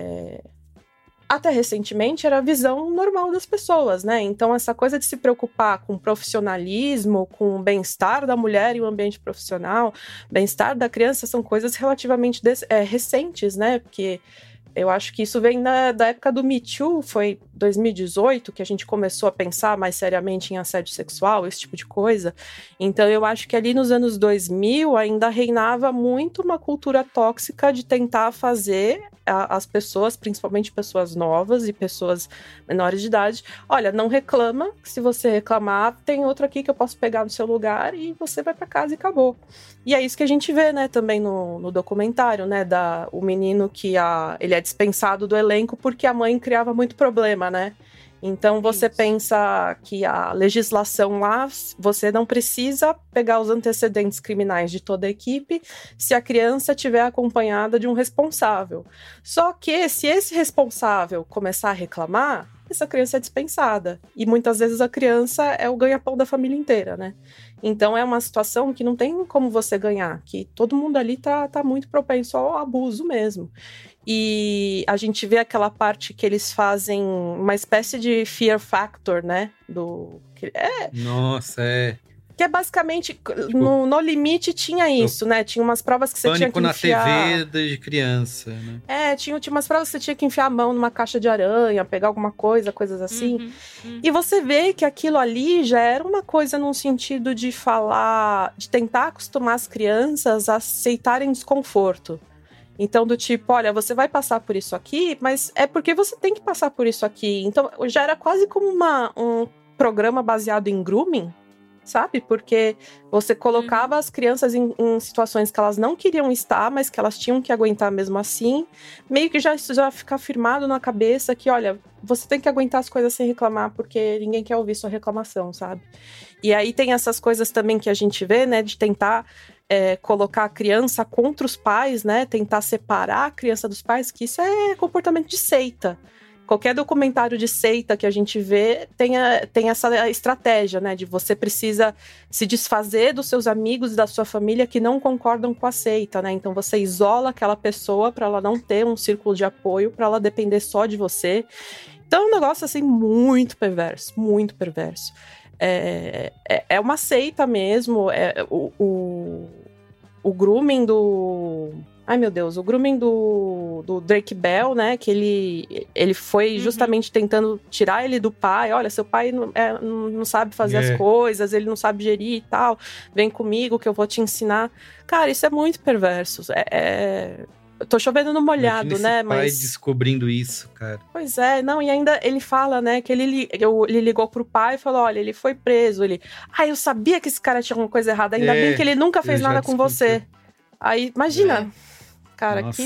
até recentemente era a visão normal das pessoas, né? Então essa coisa de se preocupar com profissionalismo, com o bem-estar da mulher em um ambiente profissional, bem-estar da criança, são coisas relativamente recentes, né? Porque eu acho que isso vem da época do Me Too, foi 2018 que a gente começou a pensar mais seriamente em assédio sexual, esse tipo de coisa. Então eu acho que ali nos anos 2000 ainda reinava muito uma cultura tóxica de tentar fazer as pessoas, principalmente pessoas novas e pessoas menores de idade, olha, não reclama, que se você reclamar, tem outro aqui que eu posso pegar no seu lugar e você vai pra casa e acabou. E é isso que a gente vê, né, também no documentário, né, o menino que ele é dispensado do elenco porque a mãe criava muito problema, né? Então você pensa que a legislação lá, você não precisa pegar os antecedentes criminais de toda a equipe se a criança estiver acompanhada de um responsável. Só que se esse responsável começar a reclamar, essa criança é dispensada. E muitas vezes a criança é o ganha-pão da família inteira, né? Então é uma situação que não tem como você ganhar, que todo mundo ali tá muito propenso ao abuso mesmo. E a gente vê aquela parte que eles fazem uma espécie de fear factor, né? Nossa, Que é basicamente, no limite tinha isso, né? Tinha umas provas que você tinha que enfiar... Pânico na TV de criança, né? Tinha umas provas que você tinha que enfiar a mão numa caixa de aranha, pegar alguma coisa, coisas assim. E você vê que aquilo ali já era uma coisa num sentido de falar, de tentar acostumar as crianças a aceitarem desconforto. Então, do tipo, olha, você vai passar por isso aqui, mas é porque você tem que passar por isso aqui. Então, já era quase como um programa baseado em grooming, sabe? Porque você colocava as crianças em situações que elas não queriam estar, mas que elas tinham que aguentar mesmo assim. Meio que já fica firmado na cabeça que, olha, você tem que aguentar as coisas sem reclamar, porque ninguém quer ouvir sua reclamação, sabe? E aí tem essas coisas também que a gente vê, né, de tentar colocar a criança contra os pais, né? Tentar separar a criança dos pais, que isso é comportamento de seita. Qualquer documentário de seita que a gente vê tem essa estratégia, né? De você precisa se desfazer dos seus amigos e da sua família que não concordam com a seita, né? Então você isola aquela pessoa para ela não ter um círculo de apoio, para ela depender só de você. Então é um negócio, assim, muito perverso, muito perverso. É uma seita mesmo, o grooming do... Ai, meu Deus, o grooming do Drake Bell, né, que ele foi justamente tentando tirar ele do pai. Olha, seu pai não sabe fazer as coisas, ele não sabe gerir e tal, vem comigo que eu vou te ensinar. Cara, isso é muito perverso. Eu tô chovendo no molhado, né? Pai descobrindo isso, cara. Pois é, não, e ainda ele fala, né, que ele ligou pro pai e falou, olha, ele foi preso, eu sabia que esse cara tinha alguma coisa errada, ainda bem que ele nunca fez nada com você. Aí, imagina, cara, Nossa.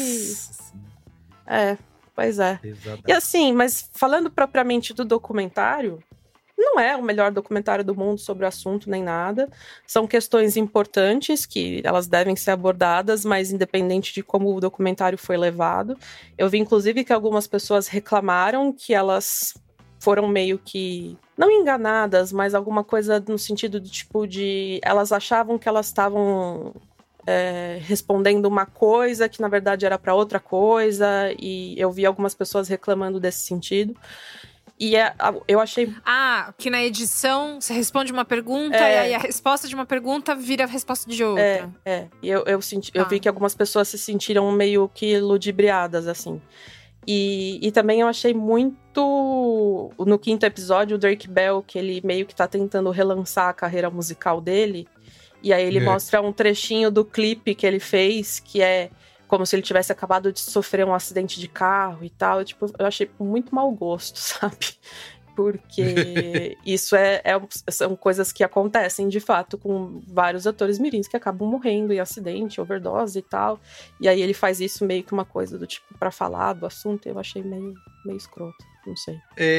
Pois é. Exatamente. E assim, mas falando propriamente do documentário, não é o melhor documentário do mundo sobre o assunto, nem nada. São questões importantes que elas devem ser abordadas, mas independente de como o documentário foi levado. Eu vi, inclusive, que algumas pessoas reclamaram que elas foram meio que, não enganadas, mas alguma coisa no sentido de elas achavam que elas estavam respondendo uma coisa que na verdade era para outra coisa, e eu vi algumas pessoas reclamando desse sentido. E eu achei... que na edição você responde uma pergunta e aí a resposta de uma pergunta vira a resposta de outra. E eu vi que algumas pessoas se sentiram meio que ludibriadas, assim. E também eu achei muito... No 5º episódio, o Drake Bell, que ele meio que tá tentando relançar a carreira musical dele. E aí ele mostra um trechinho do clipe que ele fez, que é como se ele tivesse acabado de sofrer um acidente de carro e tal. Eu achei muito mau gosto, sabe? Porque isso são coisas que acontecem, de fato, com vários atores mirins que acabam morrendo em acidente, overdose e tal. E aí ele faz isso meio que uma coisa do tipo, pra falar do assunto. Eu achei meio escroto, não sei.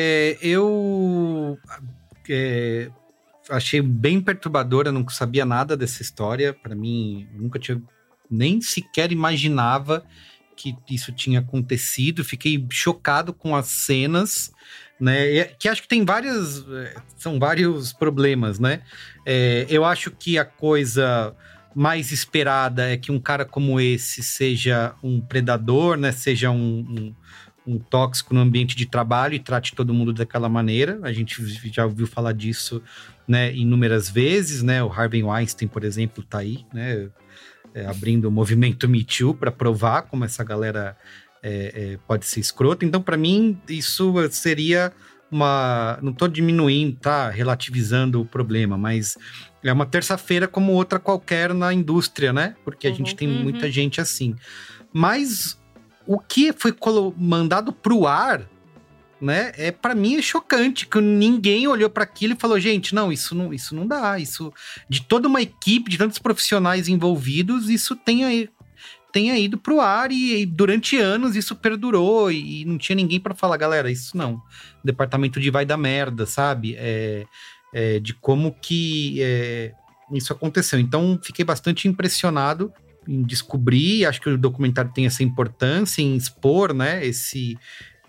Eu achei bem perturbadora, não sabia nada dessa história. Pra mim, eu nunca tinha... Nem sequer imaginava que isso tinha acontecido. Fiquei chocado com as cenas, né? Que acho que tem são vários problemas, né? Eu acho que a coisa mais esperada é que um cara como esse seja um predador, né? Seja um tóxico no ambiente de trabalho e trate todo mundo daquela maneira. A gente já ouviu falar disso, né, inúmeras vezes, né? O Harvey Weinstein, por exemplo, tá aí, né? Abrindo o movimento Me Too para provar como essa galera pode ser escrota. Então, para mim, isso seria uma... Não tô diminuindo, tá? Relativizando o problema, mas é uma terça-feira como outra qualquer na indústria, né? Porque a gente tem muita gente assim. Mas o que foi mandado pro ar, né? Para mim é chocante, que ninguém olhou para aquilo e falou, gente, não, isso não dá. Isso, de toda uma equipe, de tantos profissionais envolvidos, isso tenha ido pro ar e durante anos isso perdurou e não tinha ninguém para falar, galera, isso não. O departamento de vai dar merda, sabe? De como que isso aconteceu. Então, fiquei bastante impressionado em descobrir, acho que o documentário tem essa importância em expor, né, esse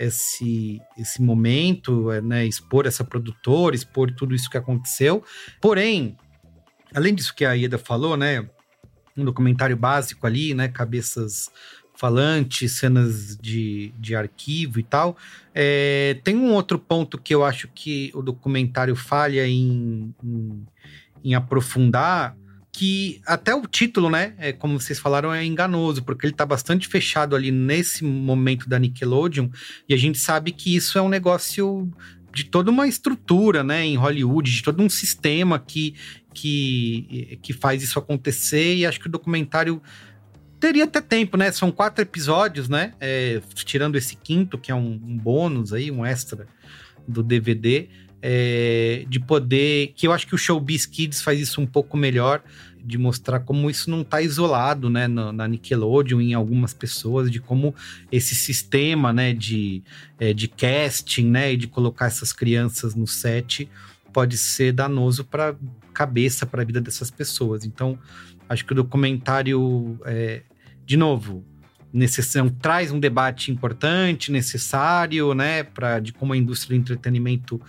momento, né, expor essa produtora, expor tudo isso que aconteceu. Porém, além disso que a Ieda falou, né, um documentário básico ali, né, cabeças falantes, cenas de arquivo e tal, tem um outro ponto que eu acho que o documentário falha em aprofundar, que até o título, né, como vocês falaram, é enganoso, porque ele tá bastante fechado ali nesse momento da Nickelodeon, e a gente sabe que isso é um negócio de toda uma estrutura, né, em Hollywood, de todo um sistema que faz isso acontecer, e acho que o documentário teria até tempo, né, são 4 episódios, né, tirando esse 5º, que é um bônus aí, um extra do DVD, de poder, que eu acho que o Showbiz Kids faz isso um pouco melhor, de mostrar como isso não está isolado, né, na Nickelodeon, em algumas pessoas, de como esse sistema, né, de casting, né, e de colocar essas crianças no set pode ser danoso para a cabeça, para a vida dessas pessoas. Então, Acho que o documentário, de novo, traz um debate importante, necessário, né, de como a indústria do entretenimento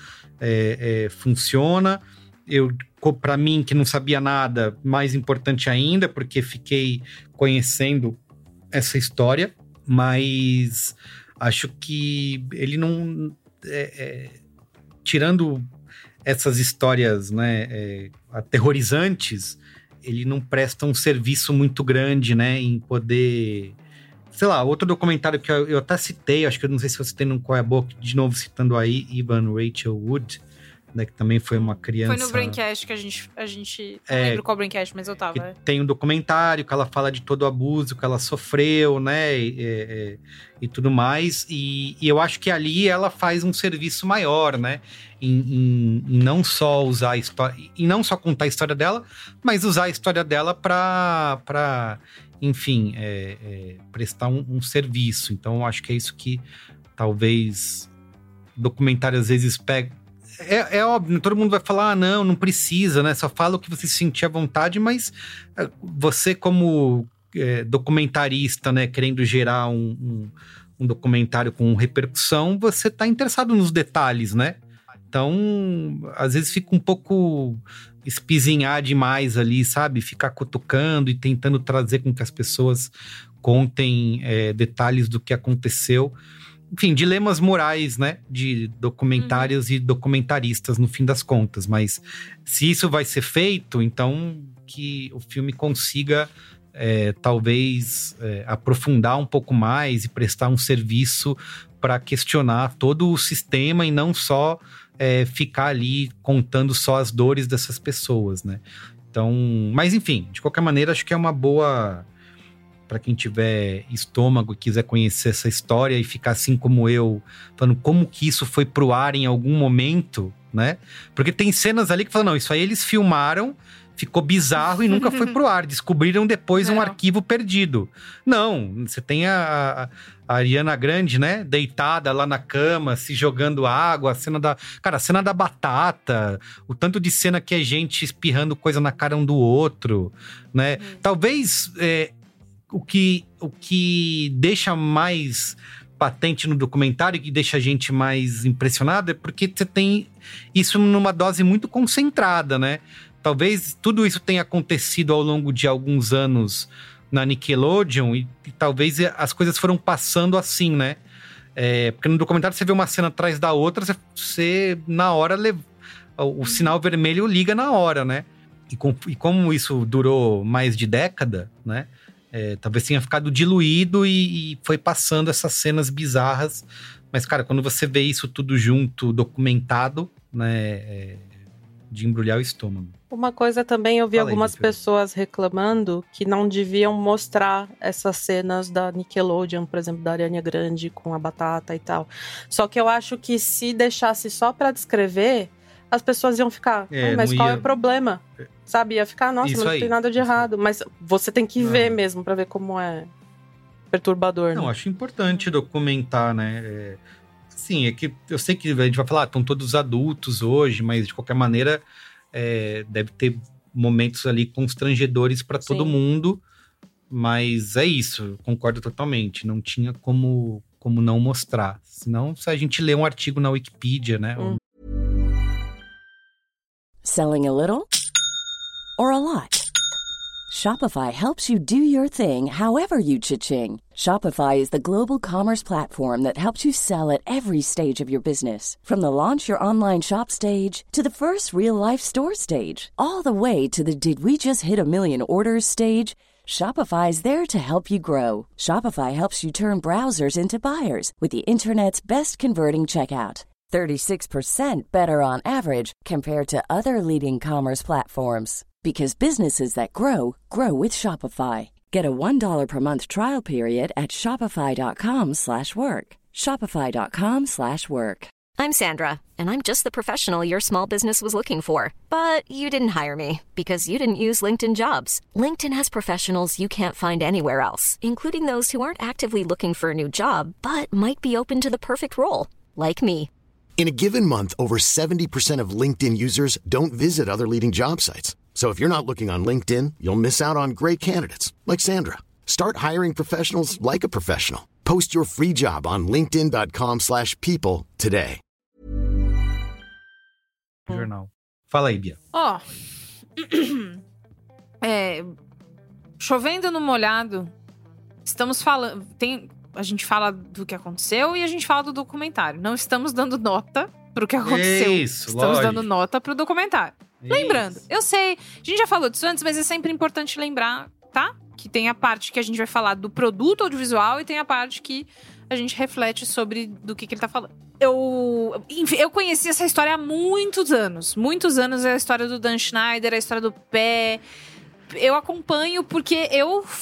funciona. Para mim, que não sabia nada, mais importante ainda, porque fiquei conhecendo essa história, mas acho que ele não... tirando essas histórias, né, aterrorizantes, ele não presta um serviço muito grande, né, em poder... Sei lá, outro documentário que eu até citei, acho que eu não sei se eu citei no Qual é a Boa, de novo citando aí, Evan Rachel Wood, né, que também foi uma criança... Foi no Braincast que a gente não lembro qual Braincast, mas eu tava. Tem um documentário que ela fala de todo o abuso que ela sofreu, né, e tudo mais, e eu acho que ali ela faz um serviço maior, né, em não só usar a história, e não só contar a história dela, mas usar a história dela para enfim, prestar um serviço. Então, eu acho que é isso que talvez o documentário às vezes pega. É óbvio, todo mundo vai falar, não precisa, né? Só fala o que você sentir à vontade, mas você como documentarista, né, querendo gerar um documentário com repercussão, você tá interessado nos detalhes, né? Então, às vezes fica um pouco espizinhar demais ali, sabe? Ficar cutucando e tentando trazer com que as pessoas contem detalhes do que aconteceu. Enfim, dilemas morais, né? De documentários e documentaristas, no fim das contas. Mas se isso vai ser feito, então que o filme consiga, talvez, aprofundar um pouco mais e prestar um serviço para questionar todo o sistema e não só ficar ali contando só as dores dessas pessoas, né? Então, mas enfim, de qualquer maneira, acho que é uma boa... para quem tiver estômago e quiser conhecer essa história e ficar assim como eu, falando como que isso foi pro ar em algum momento, né? Porque tem cenas ali que falam, não, isso aí eles filmaram, ficou bizarro e nunca foi pro ar. Descobriram depois um arquivo perdido. Não, você tem a Ariana Grande, né? Deitada lá na cama, se jogando água, a cena da batata, o tanto de cena que é gente espirrando coisa na cara um do outro, né? Talvez... O que deixa mais patente no documentário e que deixa a gente mais impressionado é porque você tem isso numa dose muito concentrada, né? Talvez tudo isso tenha acontecido ao longo de alguns anos na Nickelodeon e talvez as coisas foram passando assim, né? Porque no documentário você vê uma cena atrás da outra, você na hora, o sinal vermelho liga na hora, né? E como isso durou mais de década, né? Talvez tenha ficado diluído e foi passando essas cenas bizarras. Mas, cara, quando você vê isso tudo junto, documentado, né, de embrulhar o estômago. Uma coisa também, eu vi algumas pessoas reclamando que não deviam mostrar essas cenas da Nickelodeon, por exemplo, da Ariana Grande com a batata e tal. Só que eu acho que se deixasse só pra descrever, as pessoas iam ficar, mas qual é o problema? Sabe, ia ficar, nossa, mas não tem nada de errado. Mas você tem que ver mesmo pra ver como é perturbador, Não, né? acho importante documentar, né? Sim, é que eu sei que a gente vai falar, estão todos adultos hoje, mas de qualquer maneira deve ter momentos ali constrangedores pra todo mundo. Mas é isso, concordo totalmente. Não tinha como não mostrar. Senão, se a gente lê um artigo na Wikipedia, né? Selling a little or a lot? Shopify helps you do your thing however you cha-ching. Shopify is the global commerce platform that helps you sell at every stage of your business. From the launch your online shop stage to the first real-life store stage, all the way to the did we just hit a million orders stage. Shopify's there to help you grow. Shopify helps you turn browsers into buyers with the internet's best converting checkout. 36% better on average compared to other leading commerce platforms. Because businesses that grow, grow with Shopify. Get a $1 per month trial period at shopify.com/work. Shopify.com/work. I'm Sandra, and I'm just the professional your small business was looking for. But you didn't hire me because you didn't use LinkedIn Jobs. LinkedIn has professionals you can't find anywhere else, including those who aren't actively looking for a new job, but might be open to the perfect role, like me. In a given month, over 70% of LinkedIn users don't visit other leading job sites. So if you're not looking on LinkedIn, you'll miss out on great candidates like Sandra. Start hiring professionals like a professional. Post your free job on linkedin.com/people today. Jornal. Fala aí, Bia. Ó, chovendo no molhado, estamos falando... A gente fala do que aconteceu e a gente fala do documentário. Não estamos dando nota pro que aconteceu. Isso, estamos lógico. dando nota pro documentário. Isso. Lembrando, eu sei, a gente já falou disso antes, mas é sempre importante lembrar, tá? Que tem a parte que a gente vai falar do produto audiovisual e tem a parte que a gente reflete sobre do que ele tá falando. Eu conheci essa história há muitos anos. Muitos anos é a história do Dan Schneider, a história do pé. Eu acompanho porque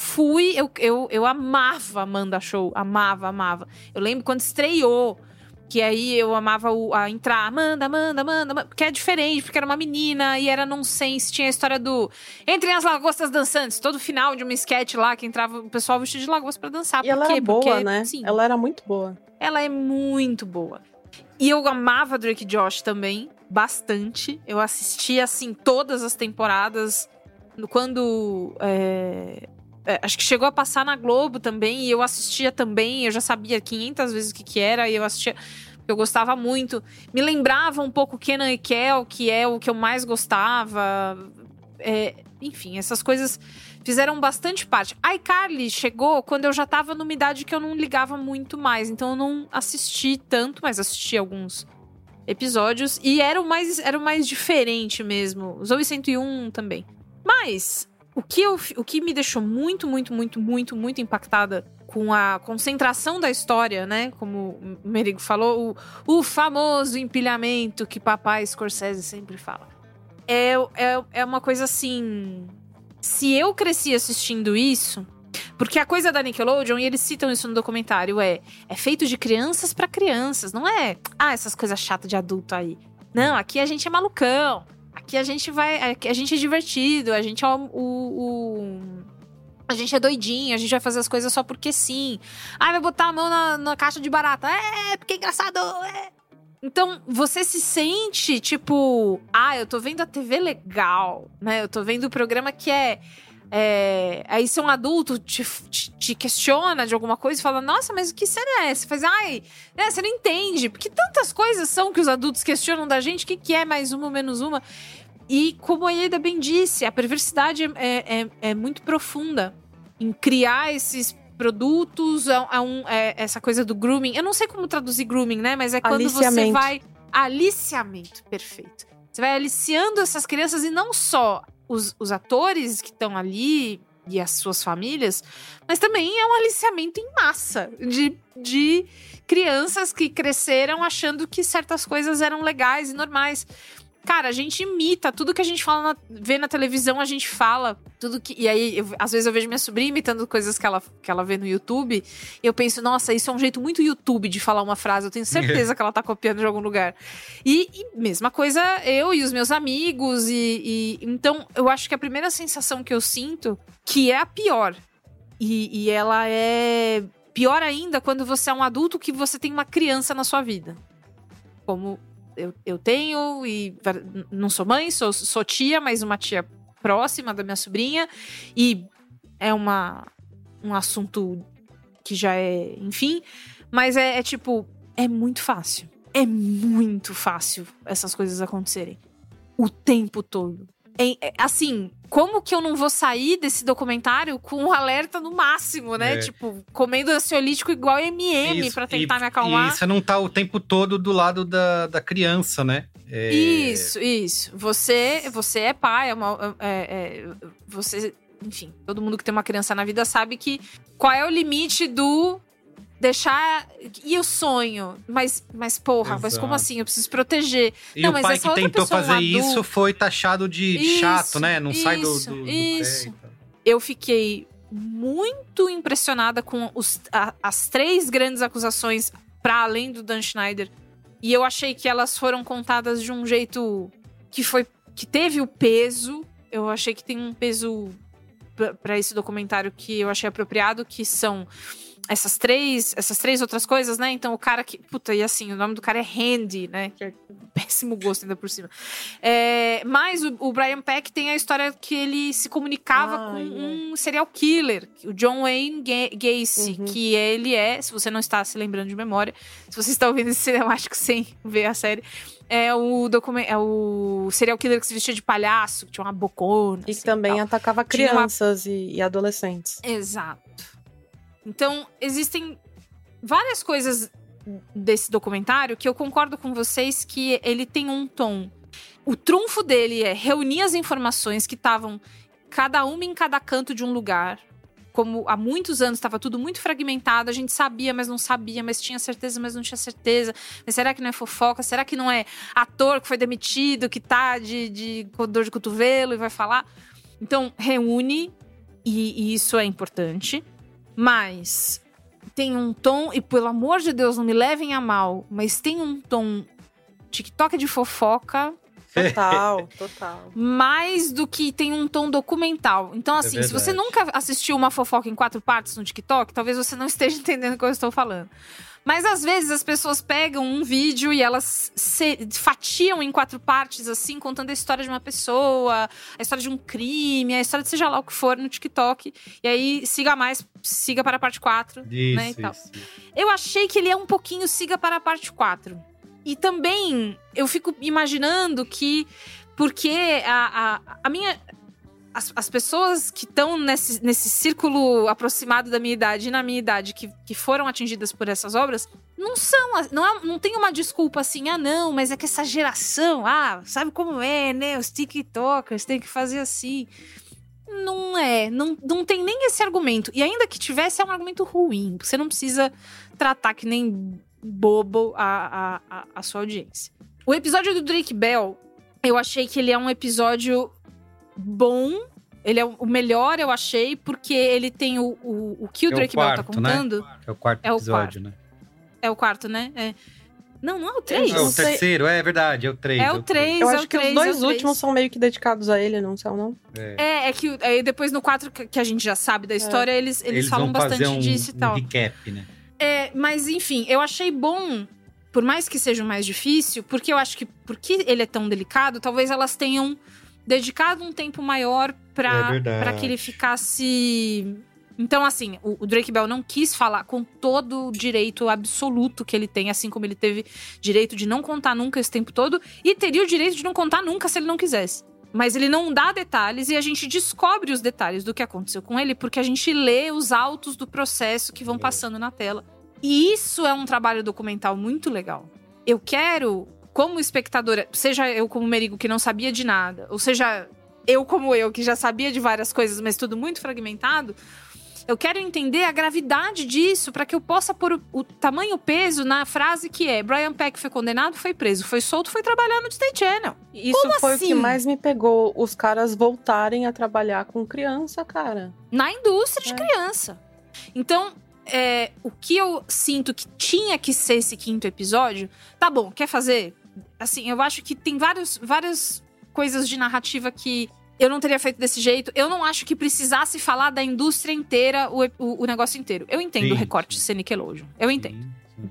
eu amava Amanda Show. Amava. Eu lembro quando estreou, que aí eu amava a entrar, Amanda, porque é diferente, porque era uma menina e era nonsense. Tinha a história do Entrem as lagostas dançantes, todo final de uma sketch lá que entrava o pessoal vestido de lagosta pra dançar. E ela era boa, porque, né? Sim, ela era muito boa. ela é muito boa. E eu amava Drake e Josh também, bastante. Eu assistia, assim, todas as temporadas. Quando... acho que chegou a passar na Globo também. E eu assistia também. Eu já sabia 500 vezes o que era. E eu assistia... Eu gostava muito. Me lembrava um pouco Kenan e Kel, que é o que eu mais gostava. Enfim, essas coisas fizeram bastante parte. A iCarly chegou quando eu já tava numa idade que eu não ligava muito mais. Então eu não assisti tanto, mas assisti alguns episódios. E era o mais diferente mesmo. Zoey 101 também. Mas o que me deixou muito impactada com a concentração da história, né? Como o Merigo falou, o famoso empilhamento que papai Scorsese sempre fala. É uma coisa assim... Se eu cresci assistindo isso... Porque a coisa da Nickelodeon, e eles citam isso no documentário, é feito de crianças pra crianças. Não é, essas coisas chatas de adulto aí. Não, aqui a gente é malucão. Aqui a gente a gente é divertido. A gente é a gente é doidinho. A gente vai fazer as coisas só porque sim. Vai botar a mão na caixa de barata. Porque é engraçado. Então, você se sente, tipo... eu tô vendo a TV legal, né? Eu tô vendo o programa que aí se um adulto te questiona de alguma coisa e fala, nossa, mas o que será? Você faz, você não entende. Porque tantas coisas são que os adultos questionam da gente. O que é mais uma ou menos uma? E como a Ieda bem disse, a perversidade é muito profunda em criar esses produtos, essa coisa do grooming. Eu não sei como traduzir grooming, né? Mas é quando você vai... Aliciamento, perfeito. Você vai aliciando essas crianças e não só os atores que estão ali e as suas famílias, mas também é um aliciamento em massa de crianças que cresceram achando que certas coisas eram legais e normais. Cara, a gente imita tudo que a gente vê na televisão, a gente fala tudo que... E aí, às vezes eu vejo minha sobrinha imitando coisas que ela vê no YouTube, e eu penso, nossa, isso é um jeito muito YouTube de falar uma frase, eu tenho certeza que ela tá copiando de algum lugar. E mesma coisa eu e os meus amigos, então eu acho que a primeira sensação que eu sinto, que é a pior, e ela é pior ainda quando você é um adulto que você tem uma criança na sua vida. Como... Eu tenho, e não sou mãe, sou tia, mas uma tia próxima da minha sobrinha. E é um assunto que já é, enfim. Mas tipo, é muito fácil. É muito fácil essas coisas acontecerem. O tempo todo. Assim, como que eu não vou sair desse documentário com um alerta no máximo, né? Tipo, comendo ansiolítico igual M&M pra tentar me acalmar. E você não tá o tempo todo do lado da criança, né? Isso. Você é pai, você... Enfim, todo mundo que tem uma criança na vida sabe que... Qual é o limite do... Deixar... E o sonho? Mas porra, Exato. Mas como assim? Eu preciso proteger. E não, o mas pai essa que tentou fazer isso foi taxado de chato, né? Não sai do Isso. pé. Eu fiquei muito impressionada com as 3 grandes acusações para além do Dan Schneider. E eu achei que elas foram contadas de um jeito que teve o peso. Eu achei que tem um peso para esse documentário que eu achei apropriado, que são essas três outras coisas, né? Então o cara que... Puta, e assim, o nome do cara é Randy, né? Que é péssimo gosto ainda por cima. Mas o Brian Peck tem a história que ele se comunicava com um serial killer, o John Wayne Gacy, que ele se você não está se lembrando de memória, se você está ouvindo esse cinemático sem ver a série, é o serial killer que se vestia de palhaço, que tinha uma bocona. E que também atacava crianças e adolescentes. Exato. Então, existem várias coisas desse documentário que eu concordo com vocês que ele tem um tom. O trunfo dele é reunir as informações que estavam cada uma em cada canto de um lugar. Como há muitos anos estava tudo muito fragmentado, a gente sabia, mas não sabia, mas tinha certeza, mas não tinha certeza. Mas será que não é fofoca? Será que não é ator que foi demitido, que tá de dor de cotovelo e vai falar? Então, reúne, e isso é importante. Mas tem um tom, e pelo amor de Deus, não me levem a mal, mas tem um tom TikTok de fofoca. Total. Mais do que tem um tom documental. Então, assim, se você nunca assistiu uma fofoca em 4 partes no TikTok, talvez você não esteja entendendo o que eu estou falando. Mas, às vezes, as pessoas pegam um vídeo e elas fatiam em 4 partes, assim, contando a história de uma pessoa, a história de um crime, a história de seja lá o que for no TikTok. E aí, siga para a parte 4, né, e tal. Isso. Eu achei que ele é um pouquinho siga para a parte 4. E também, eu fico imaginando que... Porque as pessoas que estão nesse círculo aproximado da minha idade e na minha idade que foram atingidas por essas obras, não tem uma desculpa assim, não, mas é que essa geração, sabe como é, né? Os TikTokers têm que fazer assim. Não tem nem esse argumento. E ainda que tivesse, é um argumento ruim. Você não precisa tratar que nem bobo a sua audiência. O episódio do Drake Bell, eu achei que ele é um episódio bom. Ele é o melhor, eu achei, porque ele tem o que o Drake Bell tá contando. Né? É o quarto episódio, né? É o quarto, né? Não é o 3. É o terceiro, é verdade, é o 3. É o 3, eu acho que os 2 últimos são meio que dedicados a ele, não são, não? É que aí depois no 4, que a gente já sabe da história, eles falam bastante disso e tal. Um recap, né? Mas enfim, eu achei bom, por mais que seja mais difícil, porque eu acho que, porque ele é tão delicado, talvez elas tenham dedicado um tempo maior pra que ele ficasse... Então, assim, o Drake Bell não quis falar com todo o direito absoluto que ele tem, assim como ele teve direito de não contar nunca esse tempo todo, e teria o direito de não contar nunca se ele não quisesse. Mas ele não dá detalhes e a gente descobre os detalhes do que aconteceu com ele porque a gente lê os autos do processo que vão passando na tela. E isso é um trabalho documental muito legal. Eu quero, como espectadora, seja eu como Merigo que não sabia de nada, ou seja eu como eu que já sabia de várias coisas, mas tudo muito fragmentado, eu quero entender a gravidade disso para que eu possa pôr o tamanho peso na frase que é: Brian Peck foi condenado, foi preso, foi solto, foi trabalhar no Disney Channel. Isso como foi assim? O que mais me pegou, os caras voltarem a trabalhar com criança, cara. Na indústria de criança. Então, o que eu sinto que tinha que ser esse 5º episódio, tá bom, quer fazer? Assim, eu acho que tem várias coisas de narrativa que eu não teria feito desse jeito. Eu não acho que precisasse falar da indústria inteira, o negócio inteiro. Eu entendo o recorte de ser Nickelodeon. Eu entendo.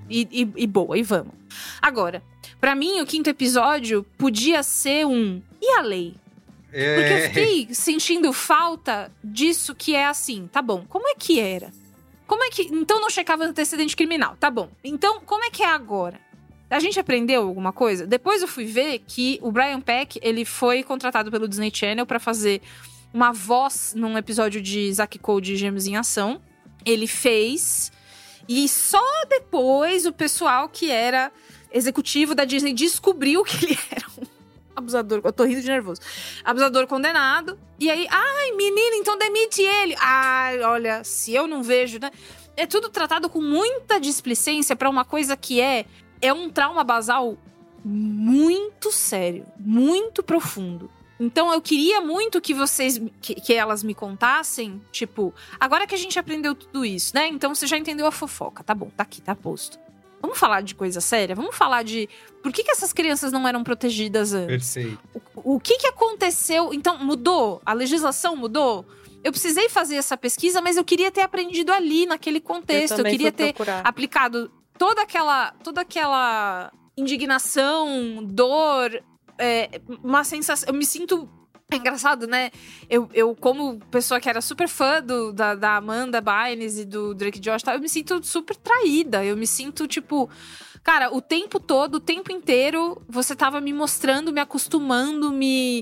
E boa, e vamos. Agora, pra mim, o 5º episódio podia ser e a lei? Porque eu fiquei sentindo falta disso que é assim. Tá bom, como é que era? Então não checava antecedente criminal. Tá bom. Então, como é que é agora? A gente aprendeu alguma coisa? Depois eu fui ver que o Brian Peck, ele foi contratado pelo Disney Channel pra fazer uma voz num episódio de Zack Code Gêmeos em Ação. Ele fez. E só depois o pessoal que era executivo da Disney descobriu que ele era um abusador. Eu tô rindo de nervoso. Abusador condenado. E aí, menina, então demite ele. Olha, se eu não vejo, né? É tudo tratado com muita displicência pra uma coisa que é um trauma basal muito sério, muito profundo. Então eu queria muito que vocês, que elas me contassem, tipo, agora que a gente aprendeu tudo isso, né? Então você já entendeu a fofoca, tá bom, tá aqui, tá posto. Vamos falar de coisa séria? Vamos falar de por que essas crianças não eram protegidas antes? Perfeito. O que aconteceu? Então, mudou? A legislação mudou? eu precisei fazer essa pesquisa, mas eu queria ter aprendido ali, naquele contexto. Eu queria ter aplicado toda aquela indignação, dor, uma sensação... Eu me sinto... É engraçado, né? Eu como pessoa que era super fã da Amanda Bynes e do Drake Josh, eu me sinto super traída. Eu me sinto, tipo... Cara, o tempo todo, o tempo inteiro, você tava me mostrando, me acostumando, me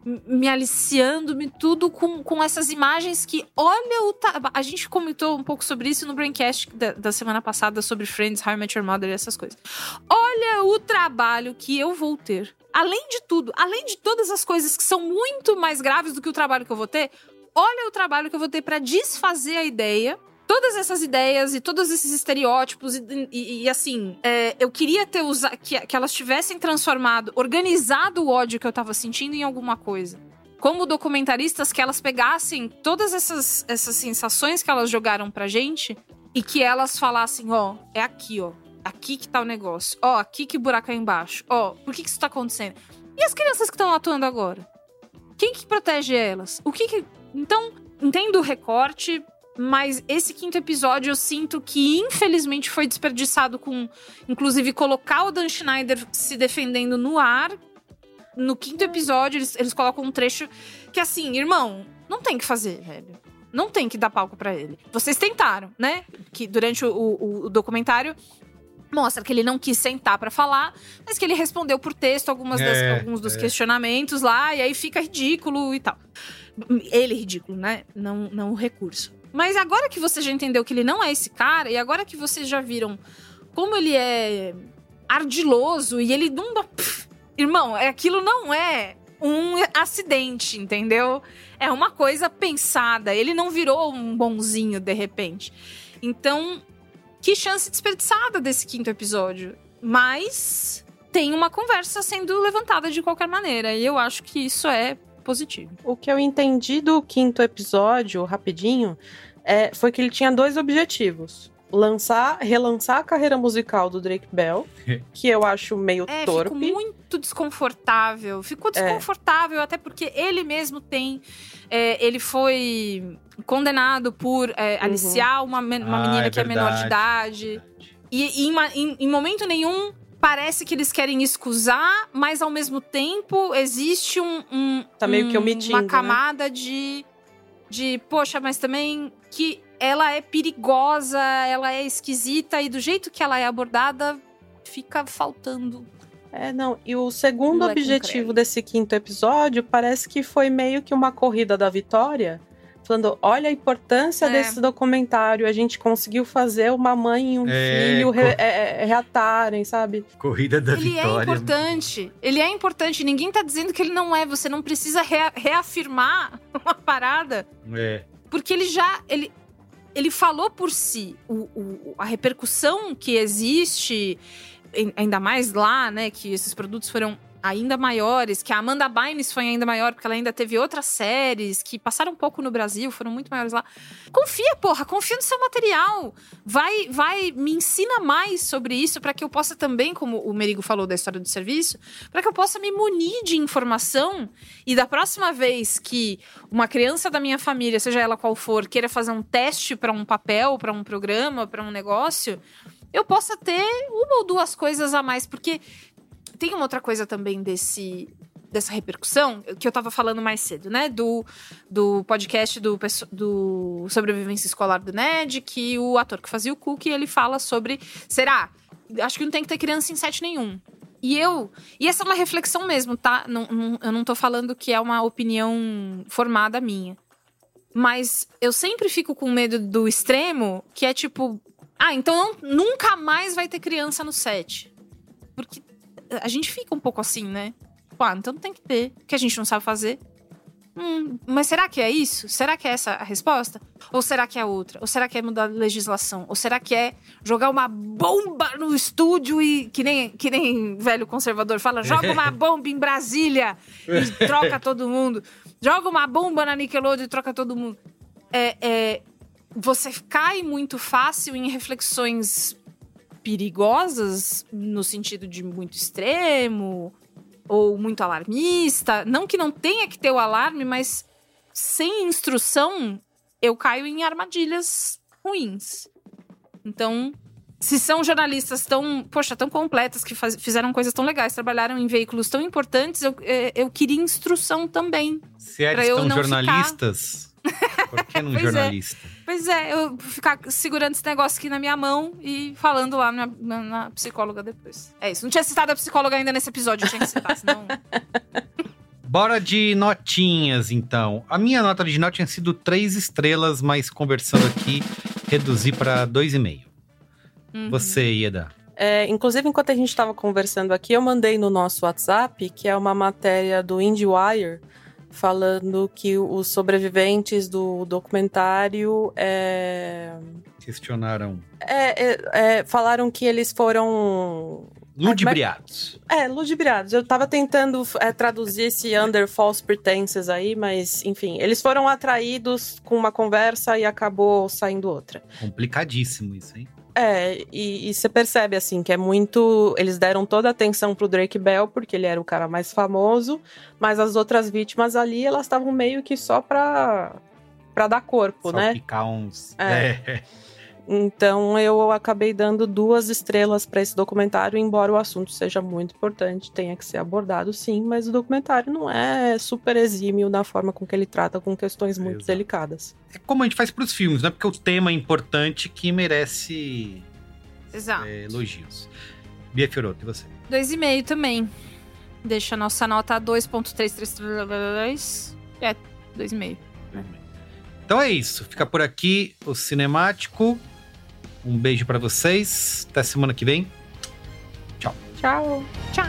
aliciando, tudo com essas imagens que... Olha a gente comentou um pouco sobre isso no Braincast da semana passada, sobre Friends, How I Met Your Mother e essas coisas. Olha o trabalho que eu vou ter. Além de tudo, além de todas as coisas que são muito mais graves do que o trabalho que eu vou ter, olha o trabalho que eu vou ter pra desfazer a ideia, todas essas ideias e todos esses estereótipos e assim, eu queria ter usado, que elas tivessem transformado, organizado o ódio que eu tava sentindo em alguma coisa. Como documentaristas, que elas pegassem todas essas sensações que elas jogaram pra gente e que elas falassem, é aqui, aqui que tá o negócio. Aqui que o buraco é embaixo. Por que isso tá acontecendo? E as crianças que estão atuando agora? Quem que protege elas? Então, entendo o recorte, mas esse 5º episódio eu sinto que, infelizmente, foi desperdiçado com... Inclusive, colocar o Dan Schneider se defendendo no ar. No 5º episódio, eles colocam um trecho que, assim, irmão, não tem que fazer, velho. Não tem que dar palco pra ele. Vocês tentaram, né? Que durante o documentário... Mostra que ele não quis sentar pra falar, mas que ele respondeu por texto alguns dos questionamentos lá, e aí fica ridículo e tal. Ele ridículo, né? Não o recurso. Mas agora que você já entendeu que ele não é esse cara, e agora que vocês já viram como ele é ardiloso, e ele não... Irmão, aquilo não é um acidente, entendeu? É uma coisa pensada. Ele não virou um bonzinho, de repente. Então... Que chance desperdiçada desse 5º episódio. Mas tem uma conversa sendo levantada de qualquer maneira. E eu acho que isso é positivo. O que eu entendi do 5º episódio, rapidinho, foi que ele tinha 2 objetivos. Relançar a carreira musical do Drake Bell, que eu acho meio torpe. Ficou muito desconfortável. Ficou desconfortável, até porque ele mesmo tem... ele foi condenado por aliciar uma menina que é menor de idade. E em momento nenhum parece que eles querem excusar, mas ao mesmo tempo existe tá meio que omitindo, uma camada, né? de poxa, mas também que ela é perigosa, ela é esquisita, e do jeito que ela é abordada, fica faltando. E o segundo objetivo desse 5º episódio parece que foi meio que uma corrida da vitória, falando, olha a importância desse documentário, a gente conseguiu fazer uma mãe e um filho reatarem, sabe? Corrida da vitória. Ele é importante, ninguém tá dizendo que ele não é, você não precisa reafirmar uma parada. Porque ele falou por si, a repercussão que existe, ainda mais lá, né, que esses produtos foram ainda maiores, que a Amanda Bynes foi ainda maior, porque ela ainda teve outras séries que passaram um pouco no Brasil, foram muito maiores lá. Confia no seu material. Me ensina mais sobre isso, para que eu possa também, como o Merigo falou da história do serviço, para que eu possa me munir de informação, e da próxima vez que uma criança da minha família, seja ela qual for, queira fazer um teste para um papel, para um programa, para um negócio, eu possa ter 1 ou 2 coisas a mais, porque tem uma outra coisa também dessa repercussão, que eu tava falando mais cedo, né? Do podcast do Sobrevivência Escolar do Ned, que o ator que fazia o Cook, ele fala sobre... Acho que não tem que ter criança em set nenhum. E essa é uma reflexão mesmo, tá? Eu não tô falando que é uma opinião formada minha. Mas eu sempre fico com medo do extremo, que é tipo... então nunca mais vai ter criança no set. Porque... a gente fica um pouco assim, né? Então não tem que ter, porque a gente não sabe fazer. Mas será que é isso? Será que é essa a resposta? Ou será que é outra? Ou será que é mudar a legislação? Ou será que é jogar uma bomba no estúdio e, que nem velho conservador fala, joga uma bomba em Brasília e troca todo mundo. Joga uma bomba na Nickelodeon e troca todo mundo. Você cai muito fácil em reflexões perigosas, no sentido de muito extremo ou muito alarmista. Não que não tenha que ter o alarme, mas sem instrução, eu caio em armadilhas ruins. Então, se são jornalistas tão completas, que fizeram coisas tão legais, trabalharam em veículos tão importantes, eu queria instrução também. Se eles são jornalistas, por que não jornalista? Pois é, eu ficar segurando esse negócio aqui na minha mão e falando lá na psicóloga depois. É isso, não tinha citado a psicóloga ainda nesse episódio, eu tinha que citar, senão... Bora de notinhas, então. A minha nota original tinha sido 3 estrelas, mas conversando aqui, reduzi para 2,5. Você, Ieda? Inclusive, enquanto a gente estava conversando aqui, eu mandei no nosso WhatsApp, que é uma matéria do IndieWire, falando que os sobreviventes do documentário questionaram. Falaram que eles foram... ludibriados. Ludibriados. Eu tava tentando traduzir esse under false pretenses aí, mas, enfim, eles foram atraídos com uma conversa e acabou saindo outra. Complicadíssimo isso, hein? E você percebe, assim, que é muito... Eles deram toda a atenção pro Drake Bell, porque ele era o cara mais famoso, mas as outras vítimas ali, elas estavam meio que só pra dar corpo, só né? Picar uns... Então, eu acabei dando 2 estrelas para esse documentário, embora o assunto seja muito importante, tenha que ser abordado sim, mas o documentário não é super exímio na forma com que ele trata com questões muito delicadas. É como a gente faz pros filmes, né? Porque o tema é importante que merece elogios. Bia Fiorotto, e você? 2,5 também. Deixa a nossa nota 2.333. 2,5. Então é isso, fica por aqui o Cinemático. Um beijo pra vocês. Até semana que vem. Tchau. Tchau. Tchau.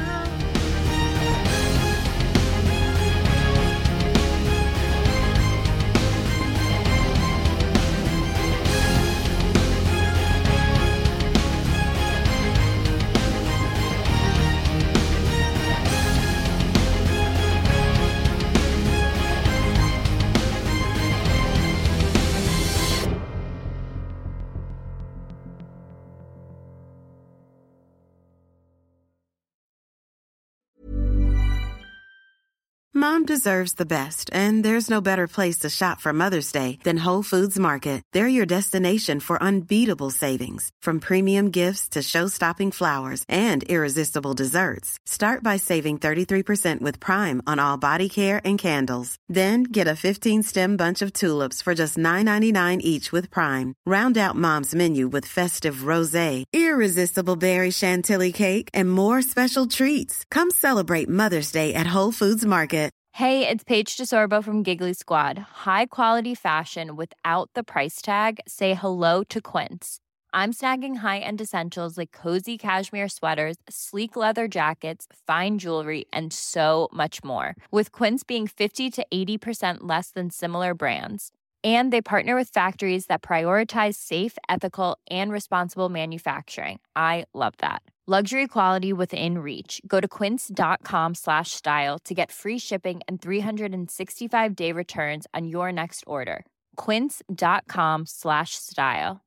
Mom deserves the best, and there's no better place to shop for Mother's Day than Whole Foods Market. They're your destination for unbeatable savings, from premium gifts to show-stopping flowers and irresistible desserts. Start by saving 33% with Prime on all body care and candles. Then get a 15-stem bunch of tulips for just $9.99 each with Prime. Round out Mom's menu with festive rosé, irresistible berry chantilly cake, and more special treats. Come celebrate Mother's Day at Whole Foods Market. Hey, it's Paige DeSorbo from Giggly Squad. High quality fashion without the price tag. Say hello to Quince. I'm snagging high-end essentials like cozy cashmere sweaters, sleek leather jackets, fine jewelry, and so much more. With Quince being 50 to 80% less than similar brands. And they partner with factories that prioritize safe, ethical, and responsible manufacturing. I love that. Luxury quality within reach. Go to quince.com/style to get free shipping and 365-day returns on your next order. Quince.com/style.